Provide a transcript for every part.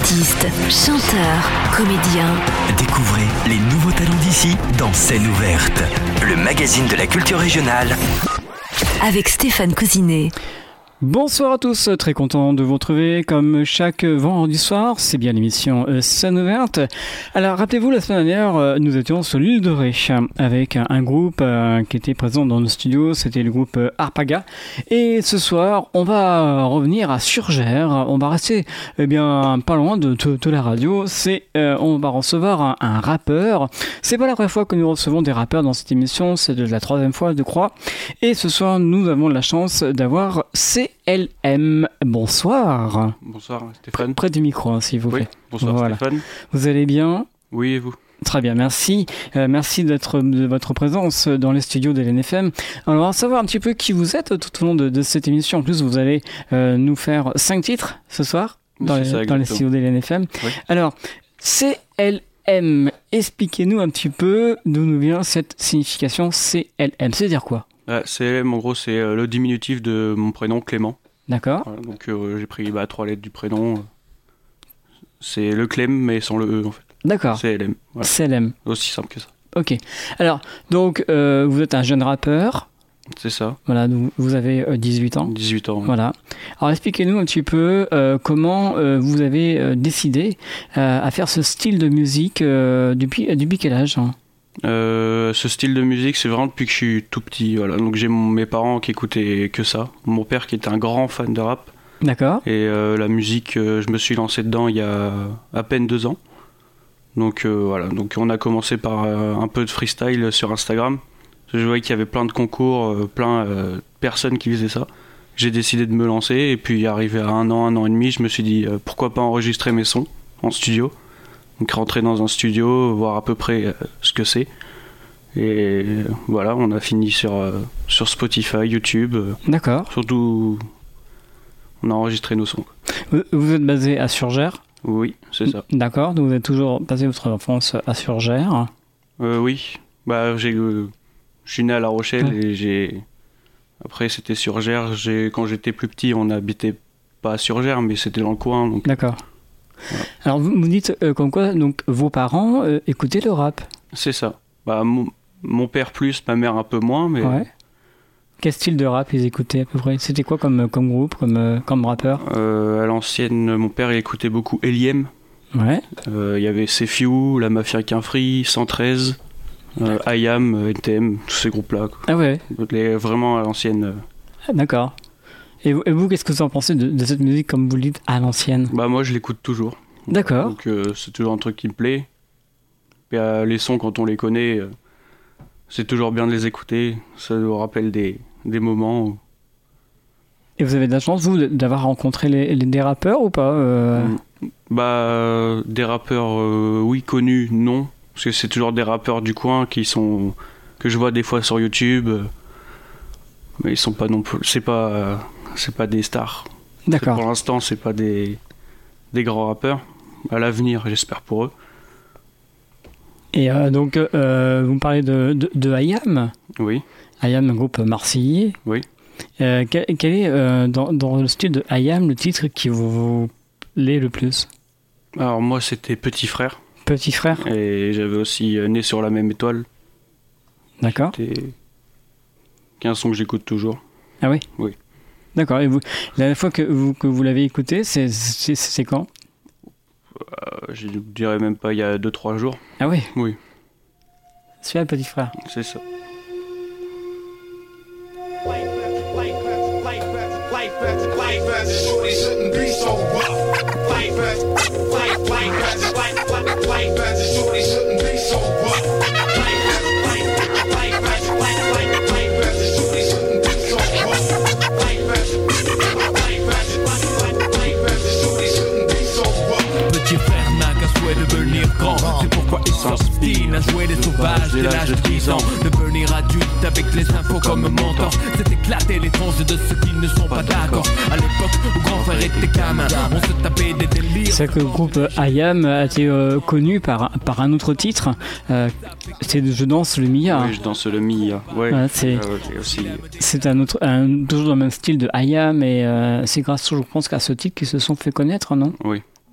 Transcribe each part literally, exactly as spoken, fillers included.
Artistes, chanteurs, comédiens. Découvrez les nouveaux talents d'ici dans Scène ouverte, le magazine de la culture régionale. Avec Stéphane Cousinet. Bonsoir à tous, très content de vous retrouver comme chaque vendredi soir, c'est bien l'émission euh, Scène ouverte. Alors rappelez-vous, la semaine dernière, euh, nous étions sur l'île de Ré avec un, un groupe euh, qui était présent dans nos studios, c'était le groupe euh, Arpaga. Et ce soir, on va revenir à Surgères, on va rester eh bien pas loin de, de, de la radio, c'est euh, on va recevoir un, un rappeur. C'est pas la première fois que nous recevons des rappeurs dans cette émission, c'est de la troisième fois je crois. Et ce soir, nous avons la chance d'avoir C L M. Bonsoir. Bonsoir Stéphane. Près du micro, hein, s'il vous plaît. Oui, bonsoir voilà. Stéphane. Vous allez bien ? Oui, et vous ? Très bien, merci. Euh, merci d'être, de votre présence dans les studios de l'N F M. Alors, on va savoir un petit peu qui vous êtes tout au long de, de cette émission. En plus, vous allez euh, nous faire cinq titres ce soir dans, les, ça, dans les studios de l'N F M. Oui. Alors, C L M, expliquez-nous un petit peu d'où nous vient cette signification C L M. C'est-à-dire quoi ? Ah, C L M, en gros, c'est euh, le diminutif de mon prénom Clément. D'accord. Voilà, donc euh, j'ai pris bah, trois lettres du prénom. C'est le Clem, mais sans le E en fait. D'accord. C L M. Voilà. C L M. Aussi simple que ça. Ok. Alors, donc, euh, vous êtes un jeune rappeur. C'est ça. Voilà, donc vous avez euh, dix-huit ans. dix-huit ans. Ouais. Voilà. Alors, expliquez-nous un petit peu euh, comment euh, vous avez euh, décidé euh, à faire ce style de musique euh, depuis, euh, depuis quel âge hein Euh, ce style de musique, c'est vraiment depuis que je suis tout petit. Voilà. Donc j'ai mon, mes parents qui écoutaient que ça. Mon père qui était un grand fan de rap. D'accord. Et euh, la musique, euh, je me suis lancé dedans il y a à peine deux ans. Donc euh, voilà. Donc on a commencé par euh, un peu de freestyle sur Instagram. Je voyais qu'il y avait plein de concours, euh, plein de euh, personnes qui faisaient ça. J'ai décidé de me lancer. Et puis arrivé à un an, un an et demi, je me suis dit euh, pourquoi pas enregistrer mes sons en studio. Donc rentrer dans un studio, voir à peu près euh, ce que c'est. Et euh, voilà, on a fini sur, euh, sur Spotify, YouTube. Euh, D'accord. surtout, on a enregistré nos sons. Vous, vous êtes basé à Surgères ? Oui, c'est ça. D'accord. Donc vous êtes toujours passé votre enfance à Surgères ? Euh, oui, bah, j'ai, euh, je suis né à La Rochelle Ouais. et j'ai... Après, c'était Surgères. J'ai... Quand j'étais plus petit, on n'habitait pas à Surgères, mais c'était dans le coin. Donc... D'accord. Voilà. Alors vous me dites euh, comme quoi donc vos parents euh, écoutaient le rap. C'est ça. Bah, mon... mon père plus, ma mère un peu moins, mais... Ouais. Quel style de rap ils écoutaient à peu près ? C'était quoi comme, comme groupe, comme, euh, comme rappeur ? Euh, à l'ancienne, mon père il écoutait beaucoup Eliem. Ouais. Euh, Il y avait Sefiu, La Mafia Quinfri, cent treize, euh, I A M, N T M, tous ces groupes-là. Quoi. Ah ouais. Les, vraiment à l'ancienne. euh. Ah, d'accord. Et vous, et vous, qu'est-ce que vous en pensez de, de cette musique, comme vous le dites, à l'ancienne ? Bah moi je l'écoute toujours. D'accord. Donc euh, c'est toujours un truc qui me plaît. Et, euh, les sons quand on les connaît, euh, c'est toujours bien de les écouter. Ça nous rappelle des, des moments. Où... Et vous avez de la chance, vous, d'avoir rencontré les, les, des rappeurs ou pas euh... Bah euh, des rappeurs, euh, oui, connus, non. Parce que c'est toujours des rappeurs du coin qui sont que je vois des fois sur YouTube. Euh, mais ils sont pas non plus. C'est pas, euh, c'est pas des stars. D'accord. C'est, pour l'instant, c'est pas des, des grands rappeurs. À l'avenir, j'espère pour eux. Et euh, donc, euh, vous me parlez de, de, de I A M. Oui. I A M, un groupe marseillais. Oui. Euh, quel, quel est, euh, dans, dans le style de I A M, le titre qui vous, vous plaît le plus ? Alors moi, c'était Petit Frère. Petit Frère. Et j'avais aussi euh, Né sur la même étoile. D'accord. C'était un son que j'écoute toujours. Ah oui ? Oui. D'accord. Et vous, la dernière fois que vous, que vous l'avez écouté, c'est, c'est, c'est quand ? Euh, je dirais même pas il y a deux trois jours. Ah oui ? Oui. Celui-là, Petit Frère. C'est ça. Petit frère n'a qu'un souhait de devenir grand. C'est pourquoi il s'obstine à jouer les sauvages dès l'âge de dix ans. Devenir adulte avec les infos comme mentor, c'est éclater les tranches de ceux qui ne sont pas d'accord. À l'époque où grand frère était gamin, on se tapait des délires. C'est que le groupe I A M a été euh, connu par, par un autre titre. Euh, c'est Je danse le Mia. Oui, je danse le Mia. Ouais. Ouais, c'est, euh, c'est aussi. c'est un autre, un, toujours dans le même style de I A M, et euh, c'est grâce, je pense, qu'à ce titre qu'ils se sont fait connaître, non ? Oui.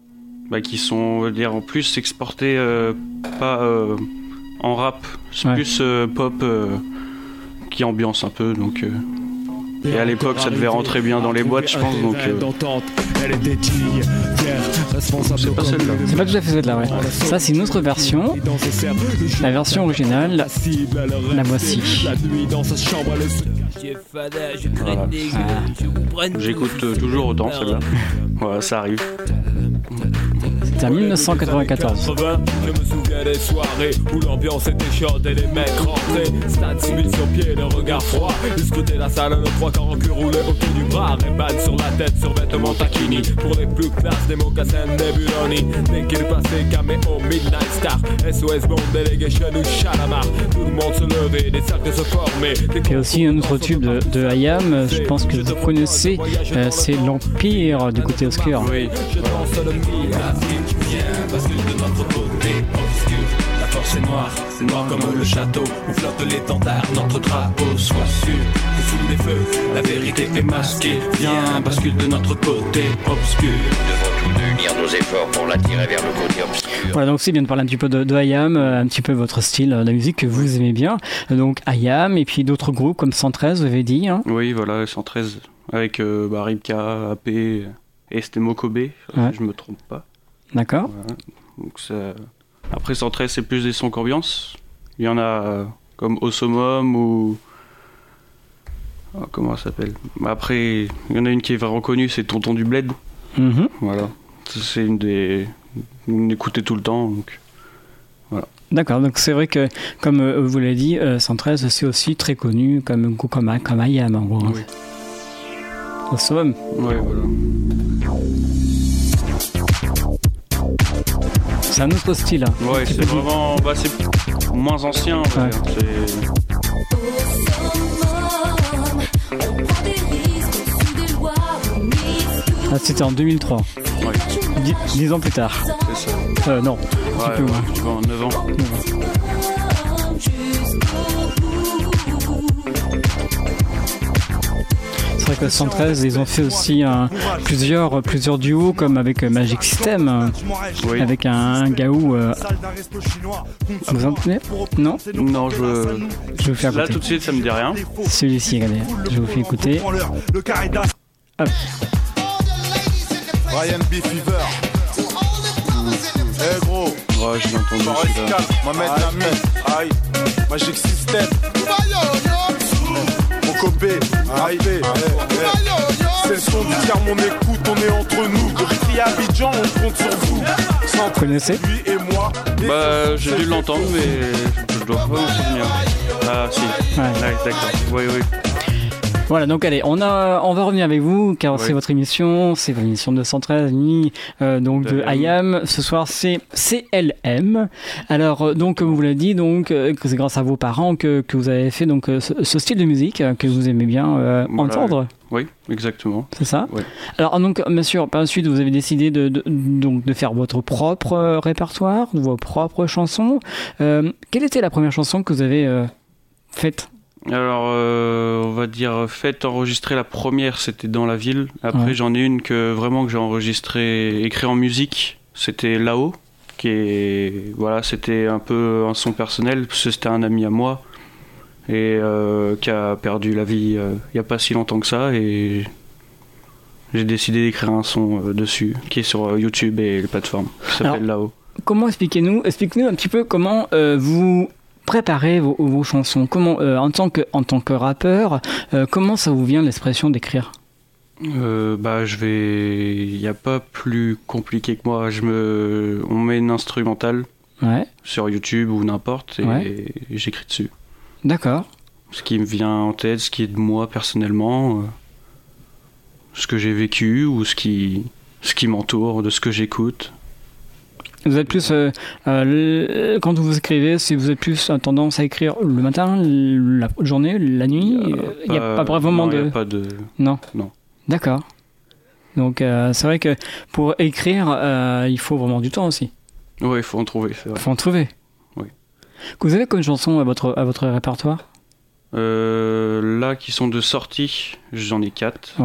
bah, qui sont, on va dire, en plus exportés euh, pas euh, en rap, c'est Ouais. plus euh, pop euh, qui ambiance un peu, donc... Euh, et à l'époque, ça devait rentrer bien dans les boîtes, je pense, donc... Euh, Elle était digne, fière, responsable. C'est pas celle-là. C'est pas tout à fait celle-là, ouais. Ça, c'est une autre version. La version originale, la voici. La nuit dans sa chambre, elle se Voilà. Ah, J'écoute euh, toujours autant, celle-là. Voilà, ça arrive. c'était en dix-neuf cent quatre-vingt-quatorze. Je me souviens des soirées où l'ambiance était chaude et les mecs rentraient. Stade civil sur pied, le regard froid. Ils scrutaient la salle, le trois quarts en cul roulé autour du bras. Ray-Ban sur la tête, sur vêtements taquini. Pour les plus classes, des mocassins Nebuloni. Dès qu'il passait, caméo, Midnight Star. S O S Bond, Delegation ou Chalamar. Tout le monde se levait, des cercles se formaient. Il y a aussi un autre tube de, de I A M, je pense que vous connaissez, euh, c'est l'Empire du côté obscur. Oui. Je danse le qui vient, parce que de notre côté obscur, la force est noire, c'est noir comme le château où flotte l'étendard, notre drapeau. Sois sûr que sous les feux, la vérité est masquée. Viens, bascule de notre côté obscur. Nous devons tous unir nos efforts pour l'attirer vers le côté obscur. Voilà, donc c'est bien de parler un petit peu de, de I A M, euh, un petit peu votre style euh, de musique que vous aimez bien. Donc I A M et puis d'autres groupes comme cent treize, vous avez dit. Hein. Oui, voilà, cent treize, avec euh, bah, Ripka, A P et c'était Mokobe, Ouais. si je me trompe pas. D'accord. Voilà. Donc ça... Après cent treize, c'est plus des sons qu'ambiance. Il y en a euh, comme Osomum ou... Oh, comment ça s'appelle? Bah, après, il y en a une qui est vraiment connue, c'est Tonton du Bled. Mhm. Voilà. C'est une des... On écoutait tout le temps, donc... D'accord, donc c'est vrai que, comme euh, vous l'avez dit, euh, cent treize, c'est aussi très connu comme, comme, comme I A M en gros. Oui. Au somme. Ouais, voilà. C'est un autre style. Hein. Ouais, c'est vraiment... Bah, c'est moins ancien, on va Ouais. dire. C'est... Ah, c'était en deux mille trois, Ouais, dix, dix ans plus tard. c'est ça. Euh, non, Ouais, peu ouais, moins. tu vois, en neuf ans. C'est vrai que cent treize, ils ont fait aussi un, plusieurs, plusieurs duos comme avec euh, Magic System, euh, Oui. avec un, un gaou. Euh, vous en tenez? Non? Non, je... Je vais vous faire Là, écouter. tout de suite, ça me dit rien. Celui-ci, regardez. Je vous fais écouter. Hop. Ryan B. Fever. Eh gros, Ouais, j'ai entendu Forest celui-là. Calm, Mohamed Lamy, aïe, Magic System, Mokobe, aïe, eh, eh. C'est le son du terme, on écoute, on est entre nous. Depuis Abidjan, on compte sur vous. Sans Vous connaissez? lui et moi. Bah, j'ai dû l'entendre, mais je dois pas m'en souvenir. Ah, si. Ouais. Ouais, d'accord. Oui, oui. Voilà, donc allez, on, a, on va revenir avec vous, car Ouais. c'est votre émission, c'est votre émission deux cent treize, nuit, euh, donc de De M. I A M. Ce soir, c'est C L M. Alors, euh, donc, comme vous l'avez dit, donc, euh, que c'est grâce à vos parents que, que vous avez fait donc, euh, ce, ce style de musique euh, que vous aimez bien euh, Voilà. entendre. Oui, exactement. C'est ça? Ouais. Alors, donc, bien sûr, par la suite, vous avez décidé de, de, donc, de faire votre propre euh, répertoire, vos propres chansons. Euh, quelle était la première chanson que vous avez euh, faite? Alors, euh, on va dire, fait enregistrer la première, c'était dans la ville. Après, Ouais. j'en ai une que vraiment que j'ai enregistré, écrit en musique. C'était Là-haut, qui est, voilà, c'était un peu un son personnel, parce que c'était un ami à moi et euh, qui a perdu la vie euh, il y a pas si longtemps que ça, et j'ai décidé d'écrire un son euh, dessus, qui est sur euh, YouTube et les plateformes, qui s'appelle Alors, Là-haut. Comment expliquez-nous, expliquez-nous un petit peu comment euh, vous préparez vos, vos chansons. Comment, euh, en tant que en tant que rappeur, euh, comment ça vous vient l'expression d'écrire? Euh, bah, je vais. Il n'y a pas plus compliqué que moi. Je me. On met une instrumentale Ouais, sur YouTube ou n'importe et Ouais. j'écris dessus. d'accord. Ce qui me vient en tête, ce qui est de moi personnellement, euh, ce que j'ai vécu ou ce qui, ce qui m'entoure, de ce que j'écoute. Vous êtes plus euh, euh, le- quand vous écrivez, si vous êtes plus euh, tendance à écrire le matin, la journée, la nuit, il n'y a, pas vraiment non, de. il y a pas de. Non. Non. D'accord. Donc euh, c'est vrai que pour écrire, euh, il faut vraiment du temps aussi. Ouais, il faut en trouver, c'est vrai. Il faut en trouver. Oui. Que vous avez comme chanson à votre à votre répertoire? Euh, là, qui sont de sortie, j'en ai quatre. Ouais.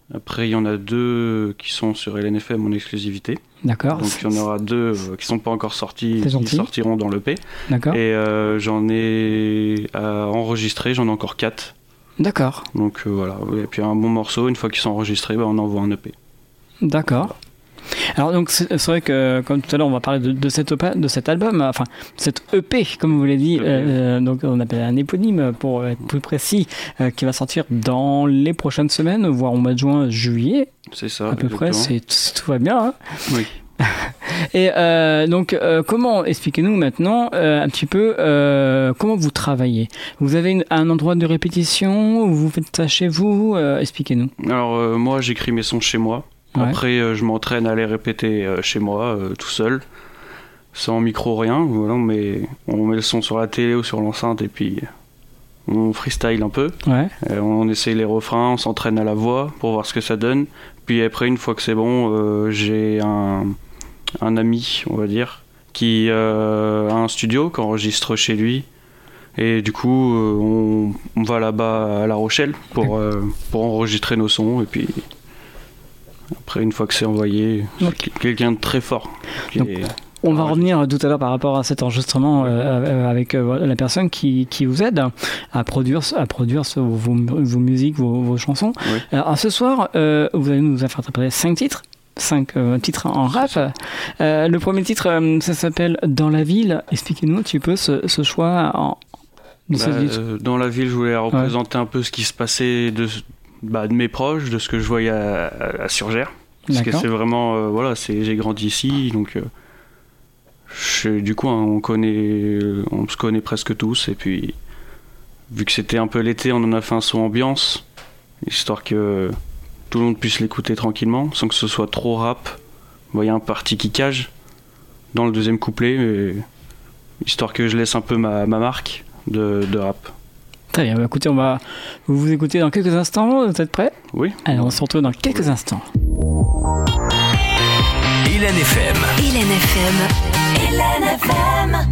Après, il y en a deux qui sont sur L N F M en exclusivité. D'accord. Donc, il y en aura deux qui sont pas encore sortis, qui sortiront dans l'E P. D'accord. Et euh, j'en ai à enregistrer, j'en ai encore quatre. D'accord. Donc euh, voilà. Et puis un bon morceau, une fois qu'ils sont enregistrés, bah, on envoie un E P. D'accord. Alors donc c'est, c'est vrai que comme tout à l'heure on va parler de, de, cet, opa, de cet album, enfin cet E P comme vous l'avez dit, euh, donc on appelle un éponyme pour être plus précis, euh, qui va sortir dans les prochaines semaines, voire au mois de juin, juillet. C'est ça. À peu exactement. près, c'est, c'est, tout va bien. Hein. Oui. Et euh, donc euh, comment, expliquez-nous maintenant euh, un petit peu euh, comment vous travaillez. Vous avez une, un endroit de répétition ou vous faites ça chez vous, euh, expliquez-nous. Alors euh, moi j'écris mes sons chez moi. Ouais. Après, euh, je m'entraîne à les répéter euh, chez moi, euh, tout seul, sans micro, rien. Voilà, mais on met le son sur la télé ou sur l'enceinte et puis on freestyle un peu. Ouais. Euh, on essaye les refrains, on s'entraîne à la voix pour voir ce que ça donne. Puis après, une fois que c'est bon, euh, j'ai un, un ami, on va dire, qui euh, a un studio, qui enregistre chez lui. Et du coup, euh, on, on va là-bas à La Rochelle pour, euh, pour enregistrer nos sons. Et puis... Après, une fois que c'est envoyé, okay. c'est quelqu'un de très fort. Donc, est... On va revenir tout à l'heure par rapport à cet enregistrement euh, avec euh, la personne qui, qui vous aide à produire, à produire vos, vos, vos musiques, vos, vos chansons. Oui. Alors, ce soir, euh, vous allez nous faire interpréter cinq titres. Cinq euh, titres en rap. Euh, le premier titre, euh, ça s'appelle Dans la ville. Expliquez-nous un petit peu ce, ce choix en, de bah, ce titre. Euh, dans la ville, je voulais représenter ouais. un peu ce qui se passait de... Bah, de mes proches, de ce que je voyais à, à, à Surgères. Parce D'accord. que c'est vraiment, euh, voilà, c'est, j'ai grandi ici, donc euh, je, du coup, hein, on connaît, on se connaît presque tous. Et puis, vu que c'était un peu l'été, on en a fait un son ambiance, histoire que tout le monde puisse l'écouter tranquillement, sans que ce soit trop rap. Vous voyez un parti qui cage dans le deuxième couplet, et, histoire que je laisse un peu ma, ma marque de, de rap. Très bien, écoutez, on va vous, vous écouter dans quelques instants, vous êtes prêts ? Oui. Alors on se retrouve dans quelques oui. instants. Hélène F M. Hélène F M. Hélène F M.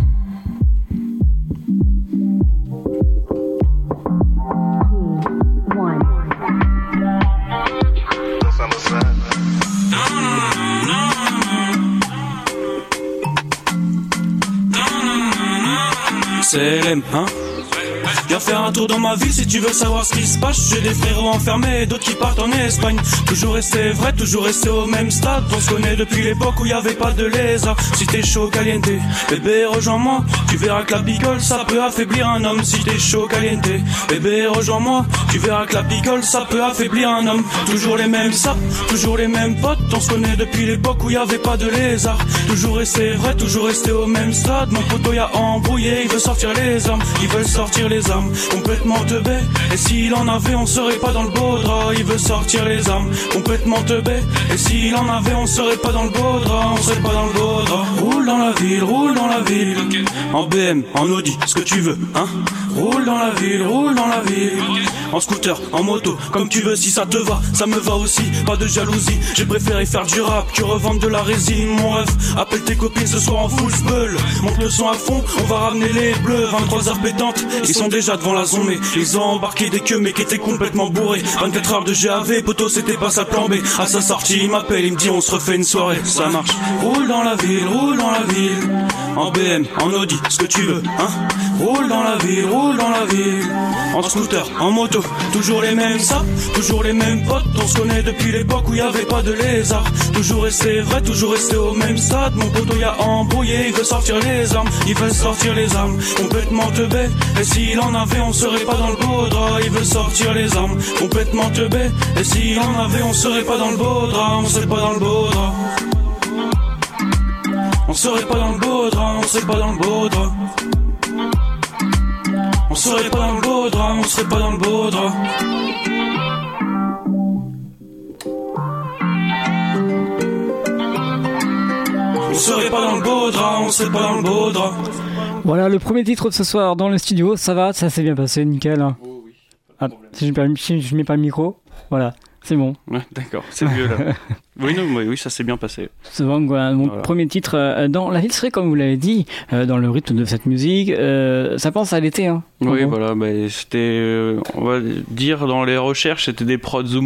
C'est L M, hein? Viens faire un tour dans ma ville si tu veux savoir ce qui se passe. J'ai des frérots enfermés, d'autres qui partent en Espagne. Toujours resté vrai, toujours resté au même stade. On se connaît depuis l'époque où y avait pas de lézard. Si t'es chaud caliente, bébé rejoins-moi. Tu verras que la picole ça peut affaiblir un homme. Si t'es chaud caliente, bébé rejoins-moi. Tu verras que la picole ça peut affaiblir un homme. Toujours les mêmes sapes, toujours les mêmes potes. On se connaît depuis l'époque où y avait pas de lézard. Toujours resté vrai, toujours resté au même stade. Mon poteau y a embrouillé, il veut sortir les armes. Ils veulent sortir les armes. Complètement teubé, et s'il en avait on serait pas dans le beau drap. Il veut sortir les armes, complètement teubé, et s'il en avait on serait pas dans le beau drap. On serait pas dans le beau drap. Roule dans la ville, roule dans la ville, okay. En B M, en Audi, ce que tu veux, hein. Roule dans la ville, roule dans la ville, okay. En scooter, en moto, comme tu veux, si ça te va, ça me va aussi, pas de jalousie. J'ai préféré faire du rap que revendre de la résine. Mon ref, appelle tes copines ce soir en full spull. Monte le son à fond, on va ramener les bleus. Vingt-trois heures pétantes, ils sont déjà devant la zone, mais ils ont embarqué des queues mais qui étaient complètement bourrés. Vingt-quatre heures de G A V, poteau c'était pas sa plan B. À sa sortie il m'appelle, il me dit on se refait une soirée. Ça marche. Roule dans la ville, roule dans la ville, en B M, en Audi, ce que tu veux, hein. Roule dans la ville, roule dans la ville, en scooter, en moto, toujours les mêmes sapes, toujours les mêmes potes. On se connaît depuis l'époque où y avait pas de lézard. Toujours resté vrai, toujours resté au même stade. Mon poteau y a embrouillé, il veut sortir les armes. Il veut sortir les armes, complètement teubé, et s'il en avait on serait pas dans le beau drap. Il veut sortir les armes, complètement teubé, et s'il en avait on serait pas dans le beau drap. On serait pas dans le beau drap. On serait pas dans le beau drap, on serait pas dans le beau drap. On serait pas dans le beau drap, on serait pas dans le beau drap. On serait pas dans le beau drap, on serait pas dans le beau drap. Voilà le premier titre de ce soir dans le studio, ça va, ça s'est bien passé, nickel. Oh oui, ah, si, je mets, si je mets pas le micro, voilà, c'est bon. Ouais, d'accord, c'est mieux là. Oui, non, oui, oui, ça s'est bien passé. C'est bon, quoi. Mon voilà. Premier titre euh, dans la ville serait, comme vous l'avez dit, euh, dans le rythme de cette musique, euh, ça pense à l'été, hein. Oui, bon. Voilà, bah, c'était, euh, on va dire, dans les recherches, c'était des prods Zumba.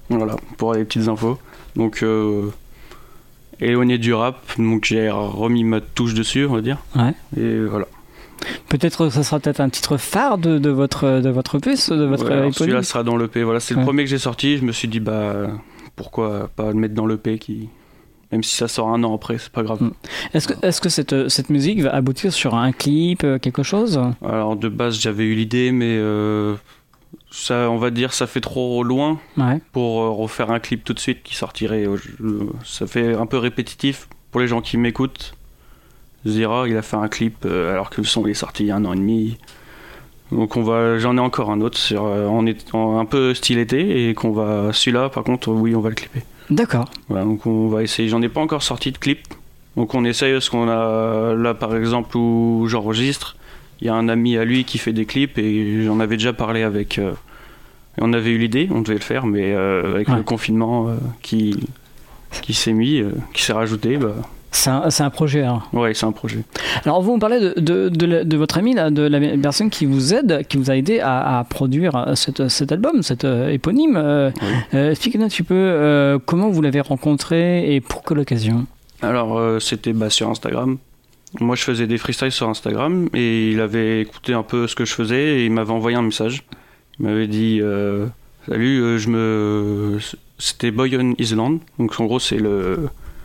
Voilà, pour les petites infos. Donc, euh, éloigné du rap, donc j'ai remis ma touche dessus, on va dire. Ouais. Et voilà. Peut-être ça sera peut-être un titre phare de, de votre de votre puce, de votre Ouais, alors éponyme. celui-là sera dans l'E P. Voilà, c'est Ouais. le premier que j'ai sorti. Je me suis dit, bah, pourquoi pas le mettre dans l'E P qui... Même si ça sort un an après, c'est pas grave. Mm. Est-ce que, est-ce que cette, cette musique va aboutir sur un clip, euh, quelque chose ? Alors, de base, j'avais eu l'idée, mais euh, ça, on va dire, ça fait trop loin Ouais. pour euh, refaire un clip tout de suite qui sortirait. euh, je- ça fait un peu répétitif pour les gens qui m'écoutent. Zira, il a fait un clip euh, alors que le son il est sorti il y a un an et demi. Donc on va, j'en ai encore un autre sur, euh, en est, en un peu style été et qu'on va, celui-là par contre, oui, on va le clipper. D'accord. Voilà, donc on va essayer. J'en ai pas encore sorti de clip, donc on essaye parce qu'on a là par exemple où j'enregistre, il y a un ami à lui qui fait des clips et j'en avais déjà parlé avec. Euh, et on avait eu l'idée, on devait le faire, mais euh, avec Ouais. le confinement euh, qui qui s'est mis, euh, qui s'est rajouté, bah C'est un, c'est un projet. Alors, ouais, c'est un projet. alors vous me parlez de, de, de, la- de votre ami, là, de la personne qui vous aide, qui vous a aidé à, à produire cette, cet album, cet euh, éponyme. Euh, Oui. euh, Expliquez-nous un petit peu euh, comment vous l'avez rencontré et pour quelle occasion. Alors, euh, c'était bah, sur Instagram. Moi, je faisais des freestyles sur Instagram et il avait écouté un peu ce que je faisais et il m'avait envoyé un message. Il m'avait dit euh, Salut, euh, je me. C'était Boy on Island. Donc, en gros, c'est le.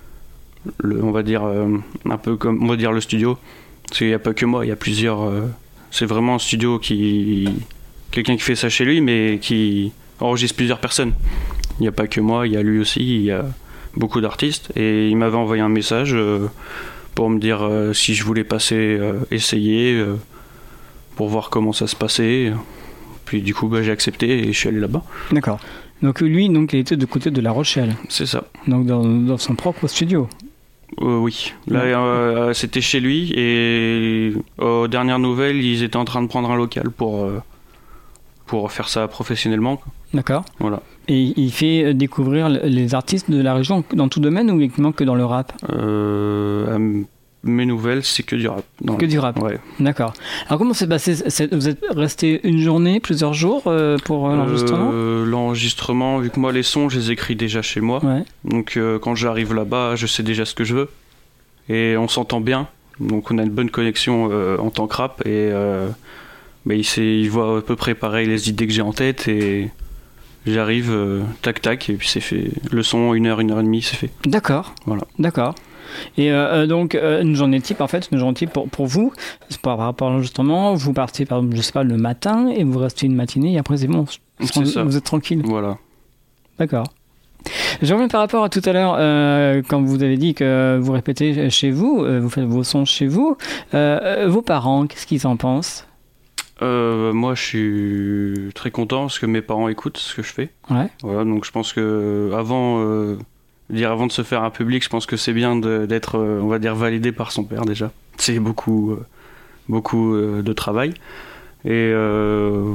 le on va dire. euh, un peu comme. On va dire le studio. Parce qu'il n'y a pas que moi, il y a plusieurs. euh, c'est vraiment un studio qui. Quelqu'un qui fait ça chez lui, mais qui enregistre plusieurs personnes. Il n'y a pas que moi, il y a lui aussi, il y a beaucoup d'artistes. Et il m'avait envoyé un message euh, pour me dire euh, si je voulais passer, euh, essayer, euh, pour voir comment ça se passait. Puis du coup, bah, j'ai accepté et je suis allé là-bas. D'accord. Donc lui, donc, il était de côté de La Rochelle, C'est ça. donc dans, dans son propre studio. Euh, oui. Là, Ouais. euh, c'était chez lui et aux dernières nouvelles, ils étaient en train de prendre un local pour, euh, pour faire ça professionnellement. D'accord. Voilà. Et il fait découvrir les artistes de la région dans tout domaine ou uniquement que dans le rap ? Euh, à m- mes nouvelles, c'est que du rap. Non. Que du rap. Ouais. D'accord. Alors comment s'est passé cette- Vous êtes resté une journée, plusieurs jours euh, pour euh, l'enregistrement ? Euh, L'enregistrement, vu que moi les sons, je les écris déjà chez moi. Ouais. Donc euh, quand j'arrive là-bas, je sais déjà ce que je veux. Et on s'entend bien. Donc on a une bonne connexion euh, en tant que rap. Et euh, bah, il, sait, il voit à peu près pareil les idées que j'ai en tête. Et j'arrive, euh, tac tac, et puis c'est fait. Le son, une heure, une heure et demie, c'est fait. D'accord. Voilà. D'accord. Et euh, donc, euh, une journée type, en fait, une journée type pour, pour vous, c'est par rapport à l'enregistrement, vous partez, par exemple, je sais pas, le matin, et vous restez une matinée, et après, c'est bon, C'est ça. vous êtes tranquille. Voilà. D'accord. Je reviens par rapport à tout à l'heure, euh, quand vous avez dit que vous répétez chez vous, euh, vous faites vos sons chez vous, euh, vos parents, qu'est-ce qu'ils en pensent ? Euh, moi, je suis très content parce que mes parents écoutent ce que je fais. Ouais. Voilà, donc je pense que avant, euh, dire avant de se faire un public, je pense que c'est bien de- d'être, euh, on va dire, validé par son père déjà. C'est beaucoup, euh, beaucoup euh, de travail. Et euh,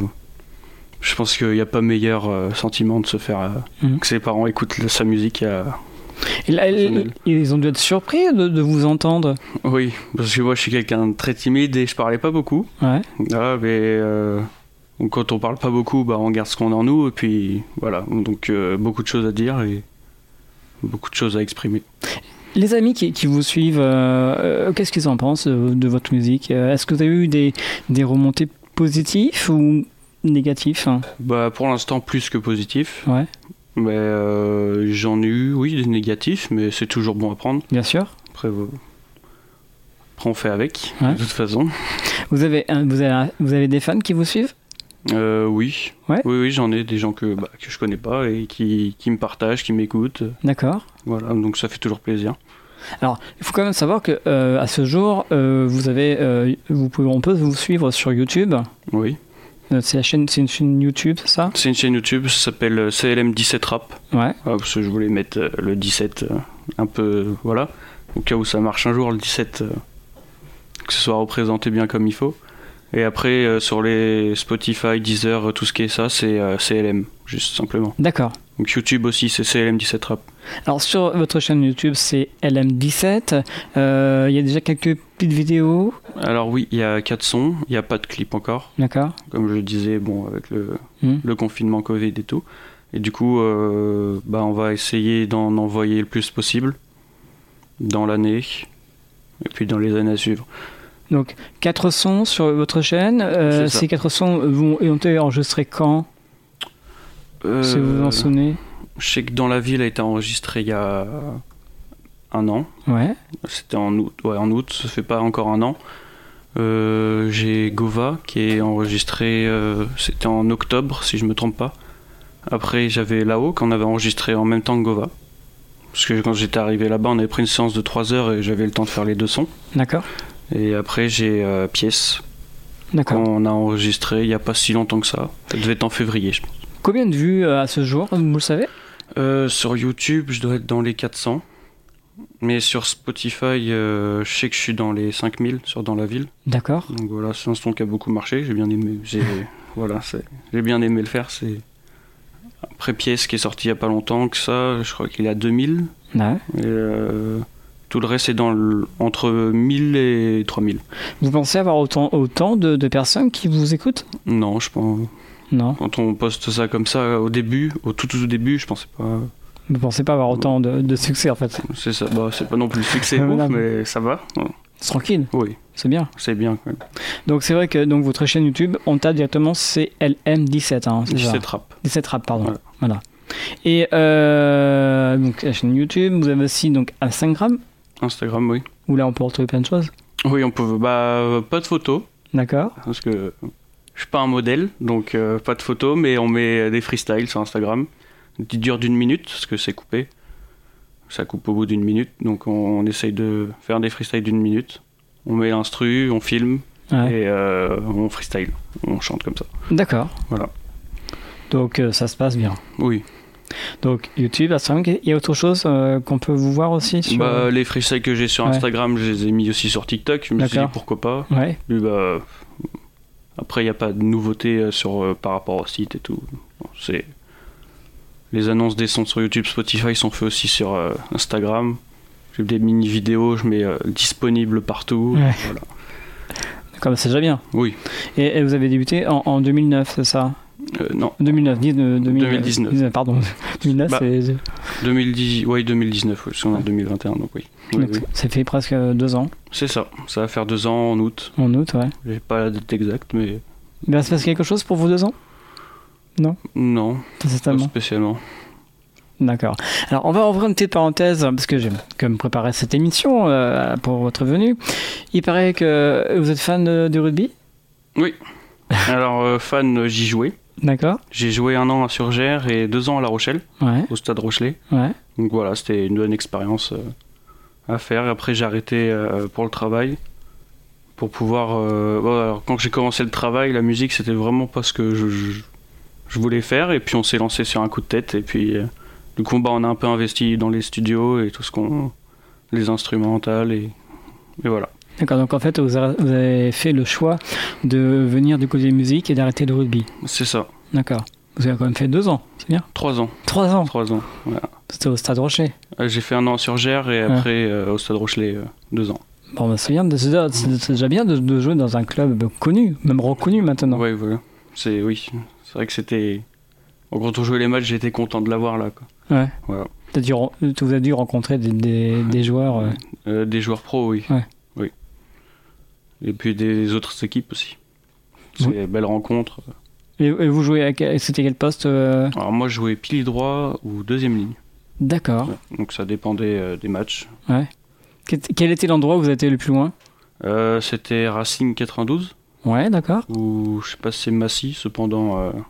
je pense qu'il n'y a pas meilleur euh, sentiment de se faire euh, Mhm. que ses parents écoutent le- sa musique. euh. Et là, Personnel. ils ont dû être surpris de, de vous entendre. Oui, parce que moi, je suis quelqu'un de très timide et je parlais pas beaucoup. Ouais. Ah, mais euh, donc quand on parle pas beaucoup, bah, on garde ce qu'on a en nous, et puis voilà. Donc euh, beaucoup de choses à dire et beaucoup de choses à exprimer. Les amis qui, qui vous suivent, euh, euh, qu'est-ce qu'ils en pensent de, de votre musique ? Euh, Est-ce que vous avez eu des, des remontées positives ou négatives ? Bah, pour l'instant, plus que positif. Ouais, Mais euh, j'en ai eu, oui, des négatifs, mais c'est toujours bon à prendre. bien sûr. Après, euh, après on fait avec, Ouais. de toute façon. Vous avez, un- vous, avez, un- vous avez des fans qui vous suivent ? Euh, oui. Ouais. Oui, oui, j'en ai des gens que, bah, que je connais pas et qui, qui me partagent, qui m'écoutent. D'accord. Voilà, donc ça fait toujours plaisir. Alors, il faut quand même savoir que euh, à ce jour, euh, vous avez, euh, vous pouvez, on peut vous suivre sur YouTube. Oui. Euh, C'est la chaîne, c'est une chaîne YouTube, c'est ça ? C'est une chaîne YouTube, ça s'appelle C L M dix-sept Rap. Ouais. Ah, parce que je voulais mettre euh, le dix-sept euh, un peu, voilà, au cas où ça marche un jour, le dix-sept, euh, que ce soit représenté bien comme il faut. Et après, euh, sur les Spotify, Deezer, tout ce qui est ça, c'est euh, C L M, juste simplement. D'accord. Donc YouTube aussi, c'est C L M dix-sept Rap. Alors sur votre chaîne YouTube, c'est L M dix-sept. Euh, Il y a déjà quelques petites vidéos. Alors oui, il y a quatre sons, il n'y a pas de clip encore, D'accord. comme je le disais, bon, avec le, Hmm. le confinement Covid et tout. Et du coup, euh, bah, on va essayer d'en envoyer le plus possible dans l'année et puis dans les années à suivre. Donc, quatre sons sur votre chaîne. Euh, ces quatre sons vont, ont été enregistrés quand euh, si vous vous en souvenez? Je sais que Dans la ville a été enregistré il y a un an. Ouais. C'était en août. Ouais, en août, ça fait pas encore un an. Euh, j'ai Gova qui est enregistré, euh, c'était en octobre si je me trompe pas. Après j'avais Lao qu'on avait enregistré en même temps que Gova. Parce que quand j'étais arrivé là-bas, on avait pris une séance de trois heures et j'avais le temps de faire les deux sons. D'accord. Et après j'ai euh, Pièce. D'accord. Qu'on a enregistré il n'y a pas si longtemps que ça. Ça devait être en février, je pense. Combien de vues euh, à ce jour, vous le savez? euh, Sur YouTube, je dois être dans les quatre cents. Mais sur Spotify, euh, je sais que je suis dans les cinq mille sur Dans la ville. D'accord. Donc voilà, c'est un son qui a beaucoup marché. J'ai bien aimé. J'ai, voilà, c'est, j'ai bien aimé le faire. C'est après Pièce qui est sorti il y a pas longtemps que ça. Je crois qu'il est à deux mille. Ouais. Et euh, tout le reste est dans le, entre mille et trois mille. Vous pensez avoir autant, autant de, de personnes qui vous écoutent? Non, je pense. Non. Quand on poste ça comme ça au début, au tout tout début, je pensais pas. Vous pensez pas avoir autant de, de succès en fait? C'est ça, bah, c'est pas non plus le succès ouf, mais ça va. C'est tranquille. Oui. C'est bien. C'est bien quand même. Donc c'est vrai que donc, votre chaîne YouTube, on tape directement C L M dix-sept. Hein, dix-sept rap. dix-sept rap, pardon. Voilà. voilà. Et euh, donc la chaîne YouTube, vous avez aussi donc Instagram. Instagram, oui. Où là on peut retrouver plein de choses. Oui, on peut. Bah, pas de photos. D'accord. Parce que je suis pas un modèle, donc euh, pas de photos, mais on met des freestyles sur Instagram. Qui dure d'une minute, parce que c'est coupé. Ça coupe au bout d'une minute, donc on, on essaye de faire des freestyles d'une minute. On met l'instru, on filme, ouais. et euh, on freestyle. On chante comme ça. D'accord. Voilà. Donc euh, ça se passe bien. Oui. Donc YouTube, Instagram, il y a autre chose euh, qu'on peut vous voir aussi sur... Bah, les freestyles que j'ai sur ouais. Instagram, je les ai mis aussi sur TikTok. Je me D'accord. suis dit pourquoi pas. Ouais. Et bah, après, il n'y a pas de nouveauté sur, euh, par rapport au site et tout. Bon, c'est... Les annonces des sons sur YouTube, Spotify sont faites aussi sur euh, Instagram. J'ai des mini-vidéos, je mets euh, disponibles partout. Ouais. Voilà. D'accord, c'est déjà bien. Oui. Et, et vous avez débuté en, en deux mille neuf, c'est ça? euh, Non. deux mille neuf, deux mille, deux mille dix-neuf. Pardon, deux mille neuf, bah, c'est... deux mille dix, oui, deux mille dix-neuf, oui, on est en deux mille vingt et un, donc oui. oui, donc, oui. Ça fait presque deux ans. C'est ça, ça va faire deux ans en août. En août, ouais. J'ai pas la date exacte, mais... Il va se passer quelque chose pour vos deux ans? Non? Non, pas spécialement. D'accord. Alors, on va ouvrir une petite parenthèse, parce que j'ai comme préparé cette émission euh, pour votre venue. Il paraît que vous êtes fan de, de rugby? Oui. Alors, euh, fan, j'y jouais. D'accord. J'ai joué un an à Surgères et deux ans à La Rochelle, ouais. au Stade Rochelet. Ouais. Donc voilà, c'était une bonne expérience euh, à faire. Après, j'ai arrêté euh, pour le travail. Pour pouvoir... Euh, bon, alors, quand j'ai commencé le travail, la musique, c'était vraiment pas ce que je, je, je voulais faire. Et puis, on s'est lancé sur un coup de tête. Et puis, euh, du coup, bah, on a un peu investi dans les studios et tout ce qu'on... les instrumentales et, et voilà. D'accord, donc en fait, vous avez fait le choix de venir du côté musique et d'arrêter le rugby. C'est ça. D'accord. Vous avez quand même fait deux ans, c'est bien? Trois ans. Trois ans? Trois ans, voilà. C'était au Stade Rochelet? euh, J'ai fait un an à Surgères et après ouais. euh, au Stade Rochelet, euh, deux ans. Bon, bah, c'est, bien de, c'est, c'est déjà bien de, de jouer dans un club connu, même reconnu maintenant. Ouais, voilà. C'est, oui, c'est vrai que c'était... Bon, quand on jouait les matchs, j'étais content de l'avoir là, quoi. Ouais. Voilà. T'as dû, vous avez dû rencontrer des, des, des joueurs... Euh... Euh, des joueurs pros, oui. Ouais. Oui. Et puis des autres équipes aussi. C'est oui. Une belle rencontre. Et, et vous jouez à quel, c'était quel poste euh... Alors moi, je jouais pilier droit ou deuxième ligne. D'accord. Ouais. Donc ça dépendait euh, des matchs. Ouais. Quel était l'endroit où vous étiez le plus loin? euh, C'était Racing quatre-vingt-douze. Ouais, d'accord. Ou je sais pas si c'est Massy, cependant, euh,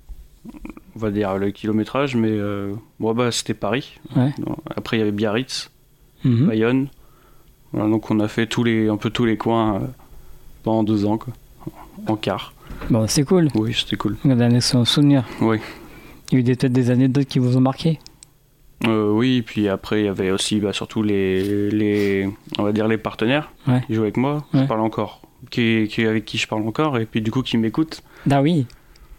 on va dire le kilométrage, mais euh, bon, bah, c'était Paris. Ouais. Après, il y avait Biarritz, mm-hmm. Bayonne. Voilà, donc on a fait tous les, un peu tous les coins euh, pendant deux ans, quoi, en quart. Bon, c'est cool. Oui, c'était cool. Vous avez un excellent souvenir. Oui. Il y a eu des, peut-être des anecdotes qui vous ont marqué? Euh, oui, puis après il y avait aussi bah, surtout les, les, on va dire les partenaires ouais. qui jouent avec moi, ouais. je parle encore, qui, qui, avec qui je parle encore, et puis du coup qui m'écoutent. Ah oui.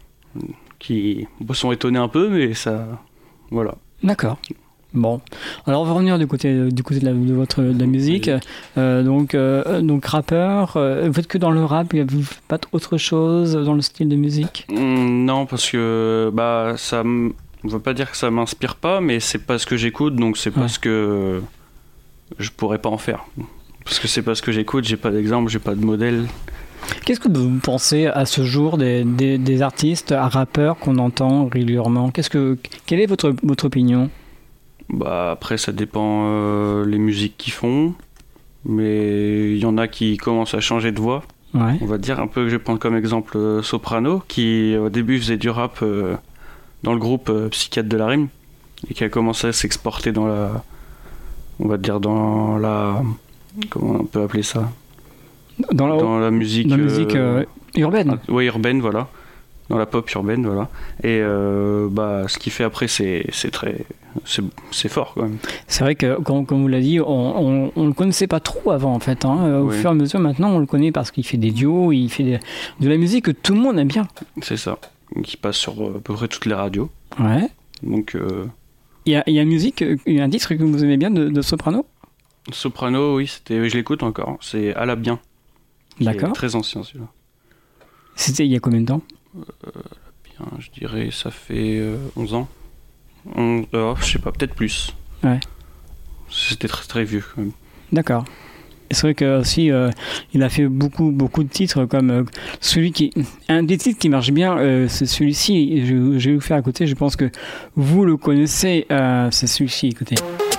Qui sont étonnés un peu, mais ça, voilà. D'accord. Bon, alors on va revenir du côté du côté de, la, de votre de la musique. Euh, donc euh, donc rappeur, euh, vous faites que dans le rap, il n'y a pas autre chose dans le style de musique? mmh, Non, parce que bah ça On veut pas dire que ça m'inspire pas, mais c'est pas ce que j'écoute, donc c'est Ouais. pas ce que je pourrais pas en faire. Parce que c'est pas ce que j'écoute, j'ai pas d'exemple, j'ai pas de modèle. Qu'est-ce que vous pensez à ce jour des, des, des artistes, rappeurs qu'on entend régulièrement? Qu'est-ce que, quelle est votre, votre opinion? Bah après ça dépend euh, les musiques qu'ils font, mais il y en a qui commencent à changer de voix. Ouais. On va dire un peu, je vais prendre comme exemple euh, Soprano, qui au début faisait du rap euh, dans le groupe euh, Psychiatre de la Rime, et qui a commencé à s'exporter dans la, on va dire dans la, comment on peut appeler ça, Dans la, dans la musique, dans la musique euh, euh, urbaine. ah, ouais, urbaine, voilà, dans la pop urbaine, voilà. Et euh, bah ce qu'il fait après, c'est c'est très, c'est c'est fort quand même. C'est vrai que, comme, comme vous l'avez dit, on, on, on le connaissait pas trop avant en fait. Hein. Au Oui. fur et à mesure, maintenant, on le connaît parce qu'il fait des duos, il fait des- de la musique que tout le monde aime bien. C'est ça, qui passe sur euh, à peu près toutes les radios. Ouais. Donc euh, Il y a, il y a une musique, il y a un titre que vous aimez bien de, de Soprano? Soprano, oui, c'était, je l'écoute encore. C'est À la bien. qui est D'accord. Très ancien celui-là. C'était il y a combien de temps? Bien, je dirais, ça fait euh, onze ans. onze, euh, je sais pas, peut-être plus. Ouais. C'était très très vieux quand même. D'accord. Et c'est vrai que aussi, euh, il a fait beaucoup, beaucoup de titres comme euh, celui qui, un des titres qui marche bien, euh, c'est celui-ci. Et Je, je vais vous faire à côté. Je pense que vous le connaissez. Euh, c'est celui-ci. Écoutez.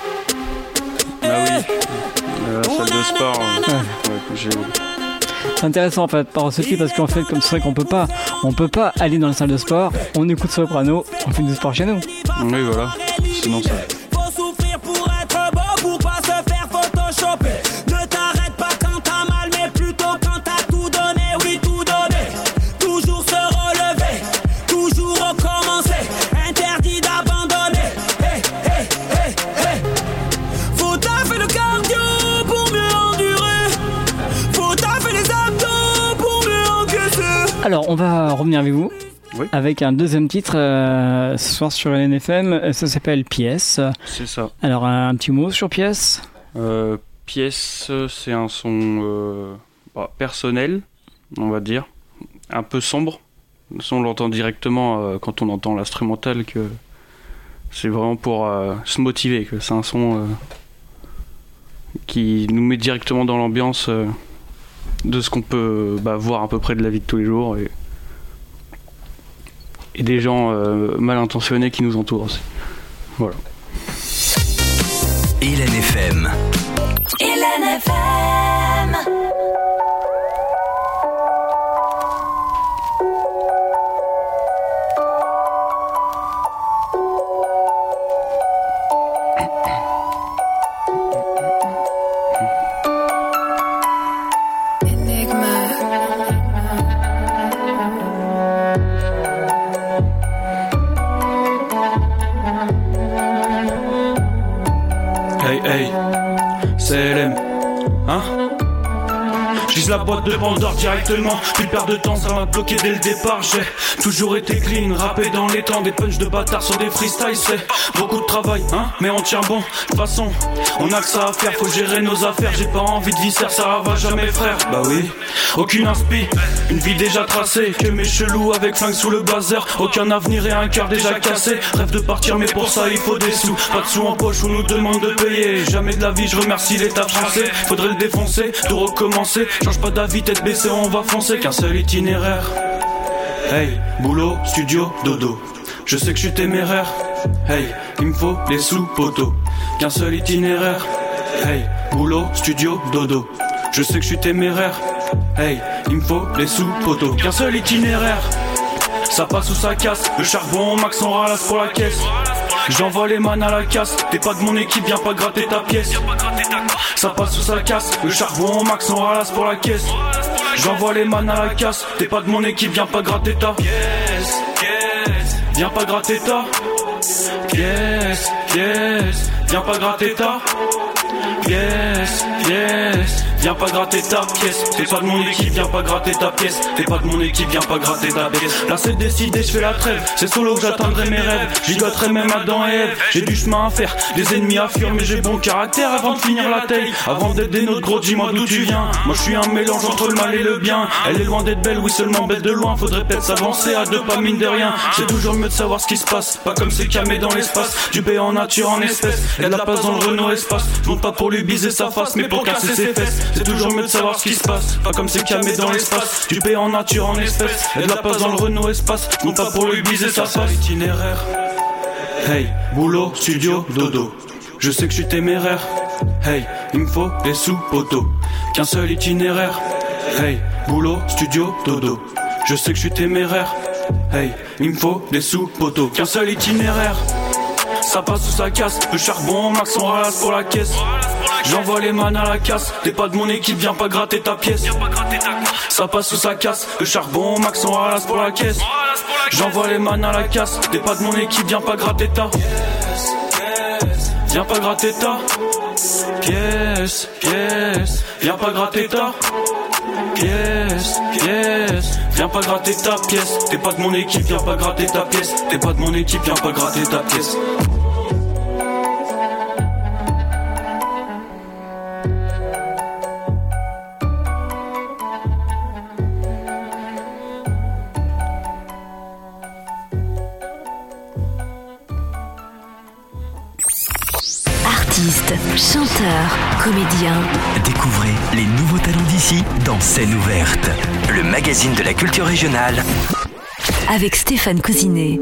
Ah oui, euh, la salle de sport. euh, Ouais. ouais, j'ai- C'est intéressant en fait par ce titre parce qu'en fait, comme c'est vrai qu'on peut pas, on peut pas aller dans la salle de sport. On écoute Soprano, on fait du sport chez nous. Oui, voilà. Sinon, ça. Faut souffrir pour être beau, pour pas se faire photoshopper. Ne t'arrête pas quand t'as mal, mais plutôt quand t'as tout donné, oui tout donné. Toujours se relever, toujours recommencer. Interdit d'abandonner. Hey, hey, hey, hey. Faut taffer le cardio pour mieux endurer. Faut taffer les abdos pour mieux encaisser. Alors, on va revenir avec vous. Oui. Avec un deuxième titre euh, ce soir sur L N F M, ça s'appelle Pièce. C'est ça. Alors un, un petit mot sur Pièce. Euh, pièce, c'est un son euh, bah, personnel, on va dire, un peu sombre. Le son, on l'entend directement euh, quand on entend l'instrumental, que c'est vraiment pour euh, se motiver, que c'est un son euh, qui nous met directement dans l'ambiance euh, de ce qu'on peut bah, voir à peu près de la vie de tous les jours et, et des gens euh, mal intentionnés qui nous entourent aussi. Voilà. Hélène F M. Hélène F M. Hey hey, c'est L M, hein? J'vise la boîte de Pandore directement. Plus perdre de temps, ça m'a bloqué dès le départ. J'ai toujours été clean, rappé dans les temps. Des punchs de bâtard sur des freestyles, c'est beaucoup de travail, hein? Mais on tient bon, de toute façon, on a que ça à faire. Faut gérer nos affaires, j'ai pas envie de viscère, ça va jamais frère. Bah oui, aucune inspi, une vie déjà tracée. Que mes chelous avec flingue sous le blazer. Aucun avenir et un cœur déjà cassé. Rêve de partir mais pour ça il faut des sous. Pas de sous en poche, on nous demande de payer. Jamais de la vie, je remercie l'état français. Faudrait le défoncer, tout recommencer. Change pas d'avis, tête baissée, on va foncer. Qu'un seul itinéraire. Hey, boulot, studio, dodo. Je sais que je suis téméraire. Hey, il me faut les sous poteaux. Qu'un seul itinéraire. Hey, boulot, studio, dodo. Je sais que je suis téméraire. Hey, il me faut les sous poteaux. Qu'un seul itinéraire. Ça passe ou ça casse. Le charbon, max on ralasse pour la caisse. J'envoie les man à la casse. T'es pas de mon équipe, viens pas gratter ta pièce. Ça passe ou ça casse. Le charbon, max on ralasse pour la caisse. J'envoie les man à la casse. T'es pas de mon équipe, viens pas gratter ta pièce. Viens pas gratter ta pièce, pièce. Viens pas gratter ta pièce, pièce. viens pas gratter ta pièce. T'es pas de mon équipe, viens pas gratter ta pièce. T'es pas de mon équipe, viens pas gratter ta pièce. Là c'est décidé, je fais la trêve. C'est solo que j'atteindrai mes rêves. Gigoterai même Adam et Ève. J'ai du chemin à faire, des ennemis à fuir, mais j'ai bon caractère avant de finir la taille. Avant d'être des nôtres, gros, dis-moi d'où tu viens. Moi je suis un mélange entre le mal et le bien. Elle est loin d'être belle, oui seulement bête de loin. Faudrait peut-être s'avancer à deux pas mine de rien. C'est toujours mieux de savoir ce qui se passe. Pas comme c'est camé dans l'espace. Du B en nature en espèces. Y'a de la place dans le Renault Espace. Je monte pas pour lui biser sa face, mais pour casser ses fesses. C'est toujours mieux de savoir ce qui se passe. Pas comme c'est camé dans l'espace. Du B en nature en espèces. Y'a de la place dans le Renault Espace. Je monte pas pour lui biser sa face. Itinéraire. Hey, boulot, studio, dodo. Je sais que je suis téméraire. Hey, il me faut des sous poteaux. Qu'un seul itinéraire. Hey, boulot, studio, dodo. Je sais que je suis téméraire. Hey, il me faut des sous poteaux. Qu'un seul itinéraire. Ça passe ou ça casse. Le charbon, max on ralasse pour la caisse. J'envoie les man à la casse. T'es pas de mon équipe, viens pas gratter ta pièce. Ça passe ou ça casse. Le charbon, max on ralasse pour la caisse. J'envoie les man à la casse. T'es pas de mon équipe, viens pas gratter ta. Viens pas gratter ta pièce, pièce. Viens pas gratter ta pièce, pièce. Viens pas gratter ta pièce. T'es pas de mon équipe, viens pas gratter ta pièce. T'es pas de mon équipe, viens pas gratter ta pièce. Artistes, chanteurs, comédiens. Découvrez les nouveaux talents d'ici dans Scène ouverte, le magazine de la culture régionale. Avec Stéphane Cousinet.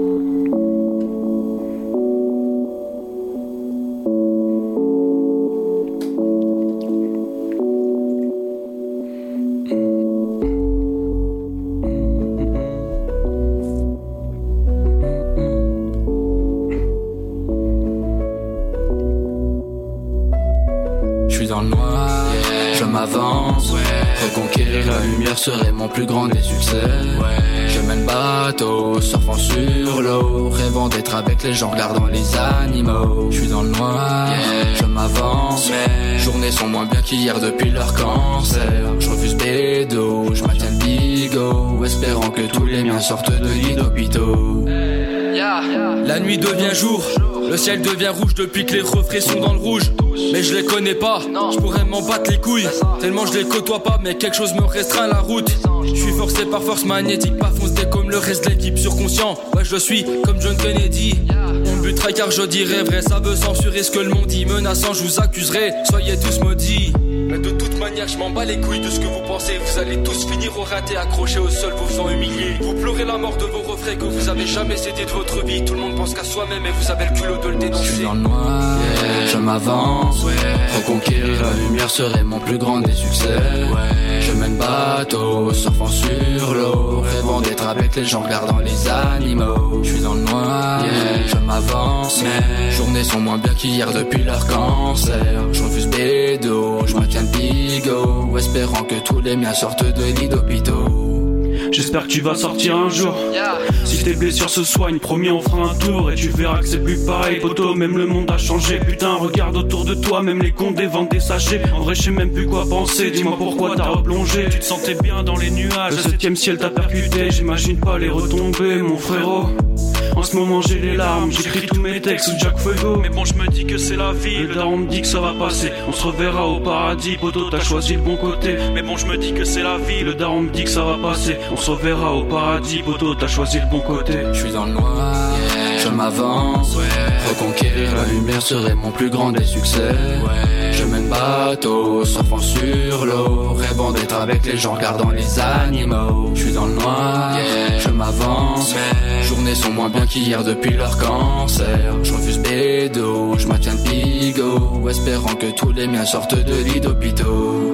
Serait mon plus grand des succès. Ouais. Je mène bateau, surfant sur l'eau, rêvant d'être avec les gens, regardant les animaux. Je suis dans le noir, yeah. Je m'avance. Mais journées sont moins bien qu'hier depuis leur cancer. Je refuse bédo, je maintiens le bigot, espérant que tous les miens sortent de lit d'hôpitaux. Yeah. La nuit devient jour, le ciel devient rouge depuis que les refrains sont dans le rouge. Mais je les connais pas, je pourrais m'en battre les couilles. Tellement je les côtoie pas, mais quelque chose me restreint la route. Je suis forcé par force magnétique, pas foncé comme le reste de l'équipe surconscient. Ouais je suis comme John Kennedy. On butera car je dirais vrai, ça veut censurer ce que le monde dit. Menaçant je vous accuserai, soyez tous maudits. Mais de toute manière je m'en bats les couilles de ce que vous pensez. Vous allez tous finir au raté, accrochés au sol, vous faisant humilier. Vous pleurez la mort de vos refrains que vous avez jamais cédé de votre vie. Tout le monde pense qu'à soi-même et vous avez le culot de le dénoncer. Je suis dans le noir, yeah. Je m'avance, ouais. Reconquérir la lumière serait mon plus grand des succès. Ouais. Je mène bateau, surfant sur l'eau, rêvant d'être avec les gens, regardant les animaux. Je suis dans le noir, yeah. Je m'avance, mais journées sont moins bien qu'hier depuis leur cancer. Je refuse bédo, je maintiens le bigot, espérant que tous les miens sortent de lit d'hôpitaux. J'espère que tu vas sortir un jour. Si tes blessures se soignent, promis on fera un tour. Et tu verras que c'est plus pareil, poto, même le monde a changé. Putain, regarde autour de toi, même les condés vendent des sachets. En vrai je sais même plus quoi penser, dis-moi pourquoi t'as replongé. Tu te sentais bien dans les nuages, le septième ciel t'a percuté. J'imagine pas les retombées, mon frérot. En ce moment j'ai les larmes, j'écris tous mes textes sous Jack Fuego. Mais bon je me dis que c'est la vie, le daron me dit que ça va passer. On se reverra au paradis, poto t'as choisi le bon côté. Mais bon je me dis que c'est la vie, le daron me dit que ça va passer. On se reverra au paradis, poto t'as choisi le bon côté. Je suis dans le noir, yeah. Je m'avance, ouais. Reconquérir la lumière serait mon plus grand des succès. Ouais. Je mène bateau, surfant sur l'eau, rêvant d'être avec les gens, regardant les animaux. Je suis dans le noir, yeah. Je m'avance, mais journées sont moins bien qu'hier depuis leur cancer. Je refuse bédo, je maintiens le bigot, espérant que tous les miens sortent de lit d'hôpitaux.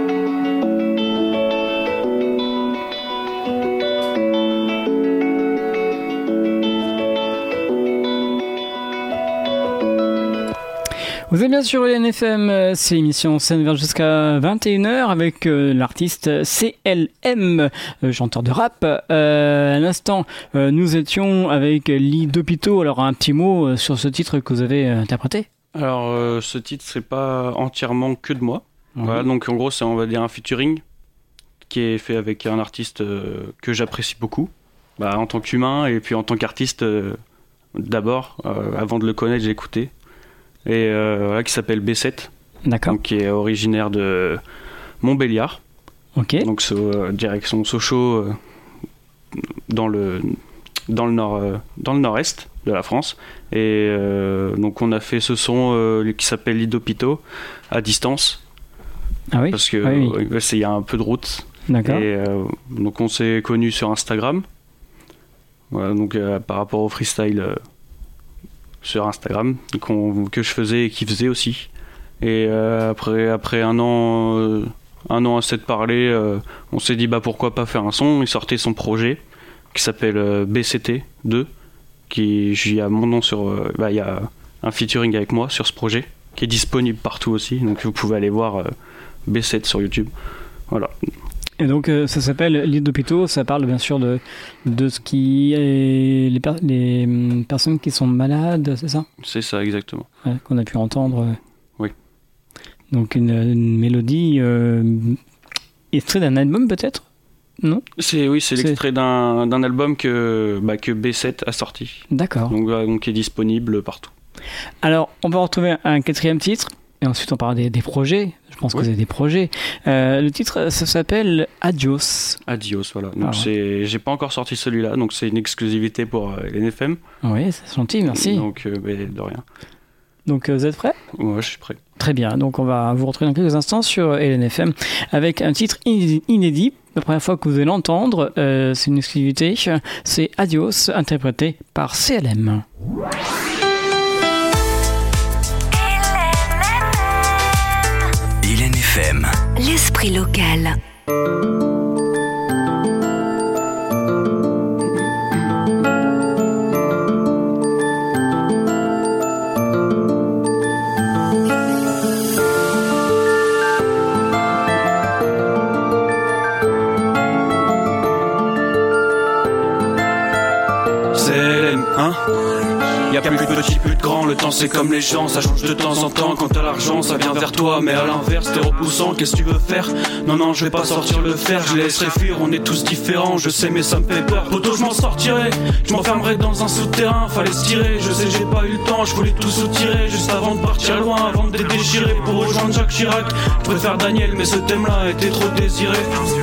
Vous êtes bien sur L N F M, c'est l'émission Scène ouverte jusqu'à vingt et une heures avec euh, l'artiste C L M, euh, chanteur de rap. Euh, à l'instant, euh, nous étions avec Lit d'hôpitaux. Alors un petit mot euh, sur ce titre que vous avez euh, interprété. Alors euh, ce titre c'est pas entièrement que de moi. Mmh. Voilà, donc en gros, c'est on va dire un featuring qui est fait avec un artiste euh, que j'apprécie beaucoup, bah, en tant qu'humain et puis en tant qu'artiste euh, d'abord. Euh, avant de le connaître, j'ai écouté. Et euh, voilà, qui s'appelle B sept. D'accord. Donc, qui est originaire de Montbéliard. Ok. Donc, so, euh, direction Sochaux, euh, dans le dans le nord, euh, dans le nord-est de la France. Et euh, donc, on a fait ce son euh, qui s'appelle Lidopito à distance. Ah oui. Parce que ah oui. euh, c'est il y a un peu de route. D'accord. Et euh, donc, on s'est connus sur Instagram. Voilà, donc euh, par rapport au freestyle euh, sur Instagram qu'on, que je faisais et qu'il faisait aussi. Et euh, après, après un an, euh, un an à s'être parlé, euh, on s'est dit bah pourquoi pas faire un son. Il sortait son projet qui s'appelle euh, B C T deux, qui il y a mon nom sur, euh, bah il y a un featuring avec moi sur ce projet qui est disponible partout aussi. Donc vous pouvez aller voir euh, B sept sur YouTube. Voilà. Et donc euh, ça s'appelle L'île d'Hôpitaux, ça parle bien sûr de, de ce qui est les, per- les hum, personnes qui sont malades, c'est ça ? C'est ça, exactement. Ouais, qu'on a pu entendre. Oui. Donc une, une mélodie euh, extrait d'un album peut-être ? Non ? C'est, oui, c'est, c'est... l'extrait d'un, d'un album que, bah, que B sept a sorti. D'accord. Donc, euh, donc qui est disponible partout. Alors on va retrouver un quatrième titre. Et ensuite, on parle des, des projets. Je pense oui. que vous avez des projets. Euh, le titre, ça s'appelle Adios. Adios, voilà. Donc, ah, c'est... ouais. j'ai pas encore sorti celui-là, donc c'est une exclusivité pour euh, L N F M. Oui, c'est gentil, merci. Donc, euh, bah, de rien. Donc, euh, vous êtes prêts ? Ouais, je suis prêt. Très bien. Donc, on va vous retrouver dans quelques instants sur L N F M avec un titre inédit. inédit. La première fois que vous allez l'entendre, euh, c'est une exclusivité. C'est Adios, interprété par C L M. L'esprit local. C L M, hein? Y'a plus de petits, plus de grands, le temps c'est comme les gens, ça change de temps en temps, quand t'as l'argent ça vient vers toi, mais à l'inverse t'es repoussant, qu'est-ce que tu veux faire? Non non je vais pas sortir le fer, je les laisserai fuir, on est tous différents, je sais mais ça me fait peur, poto je m'en sortirai, je m'enfermerai dans un souterrain, fallait se tirer, je sais j'ai pas eu le temps, je voulais tout soutirer, juste avant de partir loin, avant de déchirer pour rejoindre Jacques Chirac, je préfère Daniel mais ce thème là était trop désiré.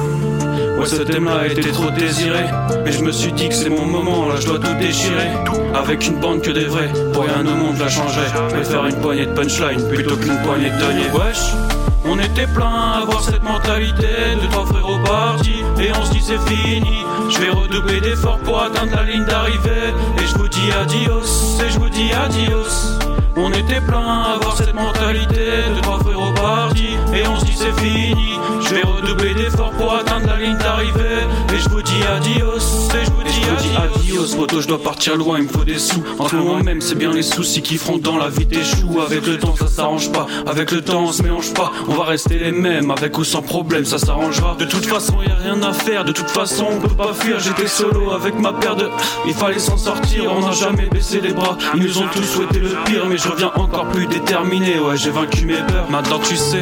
Ouais ce thème là était trop désiré, mais je me suis dit que c'est mon moment, là je dois tout déchirer. Avec une bande que des vrais, pour rien au monde la changerait. Je vais faire une poignée de punchline plutôt qu'une poignée de deniers. Wesh, on était plein à avoir cette mentalité de trois frérots partis, et on se dit c'est fini. Je vais redoubler d'efforts pour atteindre la ligne d'arrivée, et je vous dis adios, et je vous dis adios. On était plein à avoir cette mentalité de trois frérots partis, et on se dit c'est fini. Je vais redoubler d'efforts pour atteindre la ligne d'arrivée, et je vous dis adios, et je vous dis adios. Adios, poto, je dois partir loin, il me faut des sous. En ce moment même, c'est bien les soucis qui feront dans la vie des choux. Avec le temps, ça s'arrange pas, avec le temps, on se mélange pas. On va rester les mêmes, avec ou sans problème, ça s'arrangera. De toute façon, y a rien à faire, de toute façon, on peut pas fuir. J'étais solo avec ma paire de... Il fallait s'en sortir, on n'a jamais baissé les bras. Ils nous ont tous souhaité le pire, mais je reviens encore plus déterminé. Ouais, j'ai vaincu mes peurs, maintenant tu sais.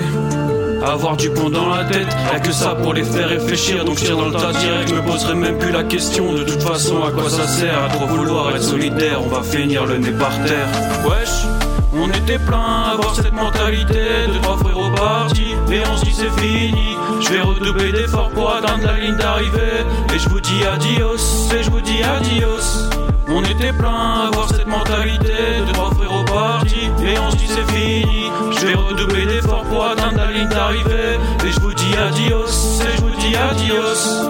Avoir du plomb dans la tête, y'a que ça pour les faire réfléchir. Donc je tire dans le tas direct, je me poserai même plus la question. De toute façon, à quoi ça sert? À trop vouloir être solidaire, on va finir le nez par terre. Wesh, on était plein à avoir cette mentalité de trois frérots partis, et on se dit c'est fini. Je vais redoubler d'efforts pour atteindre la ligne d'arrivée, et je vous dis adios, et je vous dis adios. On était plein à avoir cette mentalité de trois frérots partis, et on se dit c'est fini. Je vais redoubler d'efforts pour atteindre la ligne d'arrivée, et je vous dis adios, et je vous dis adios.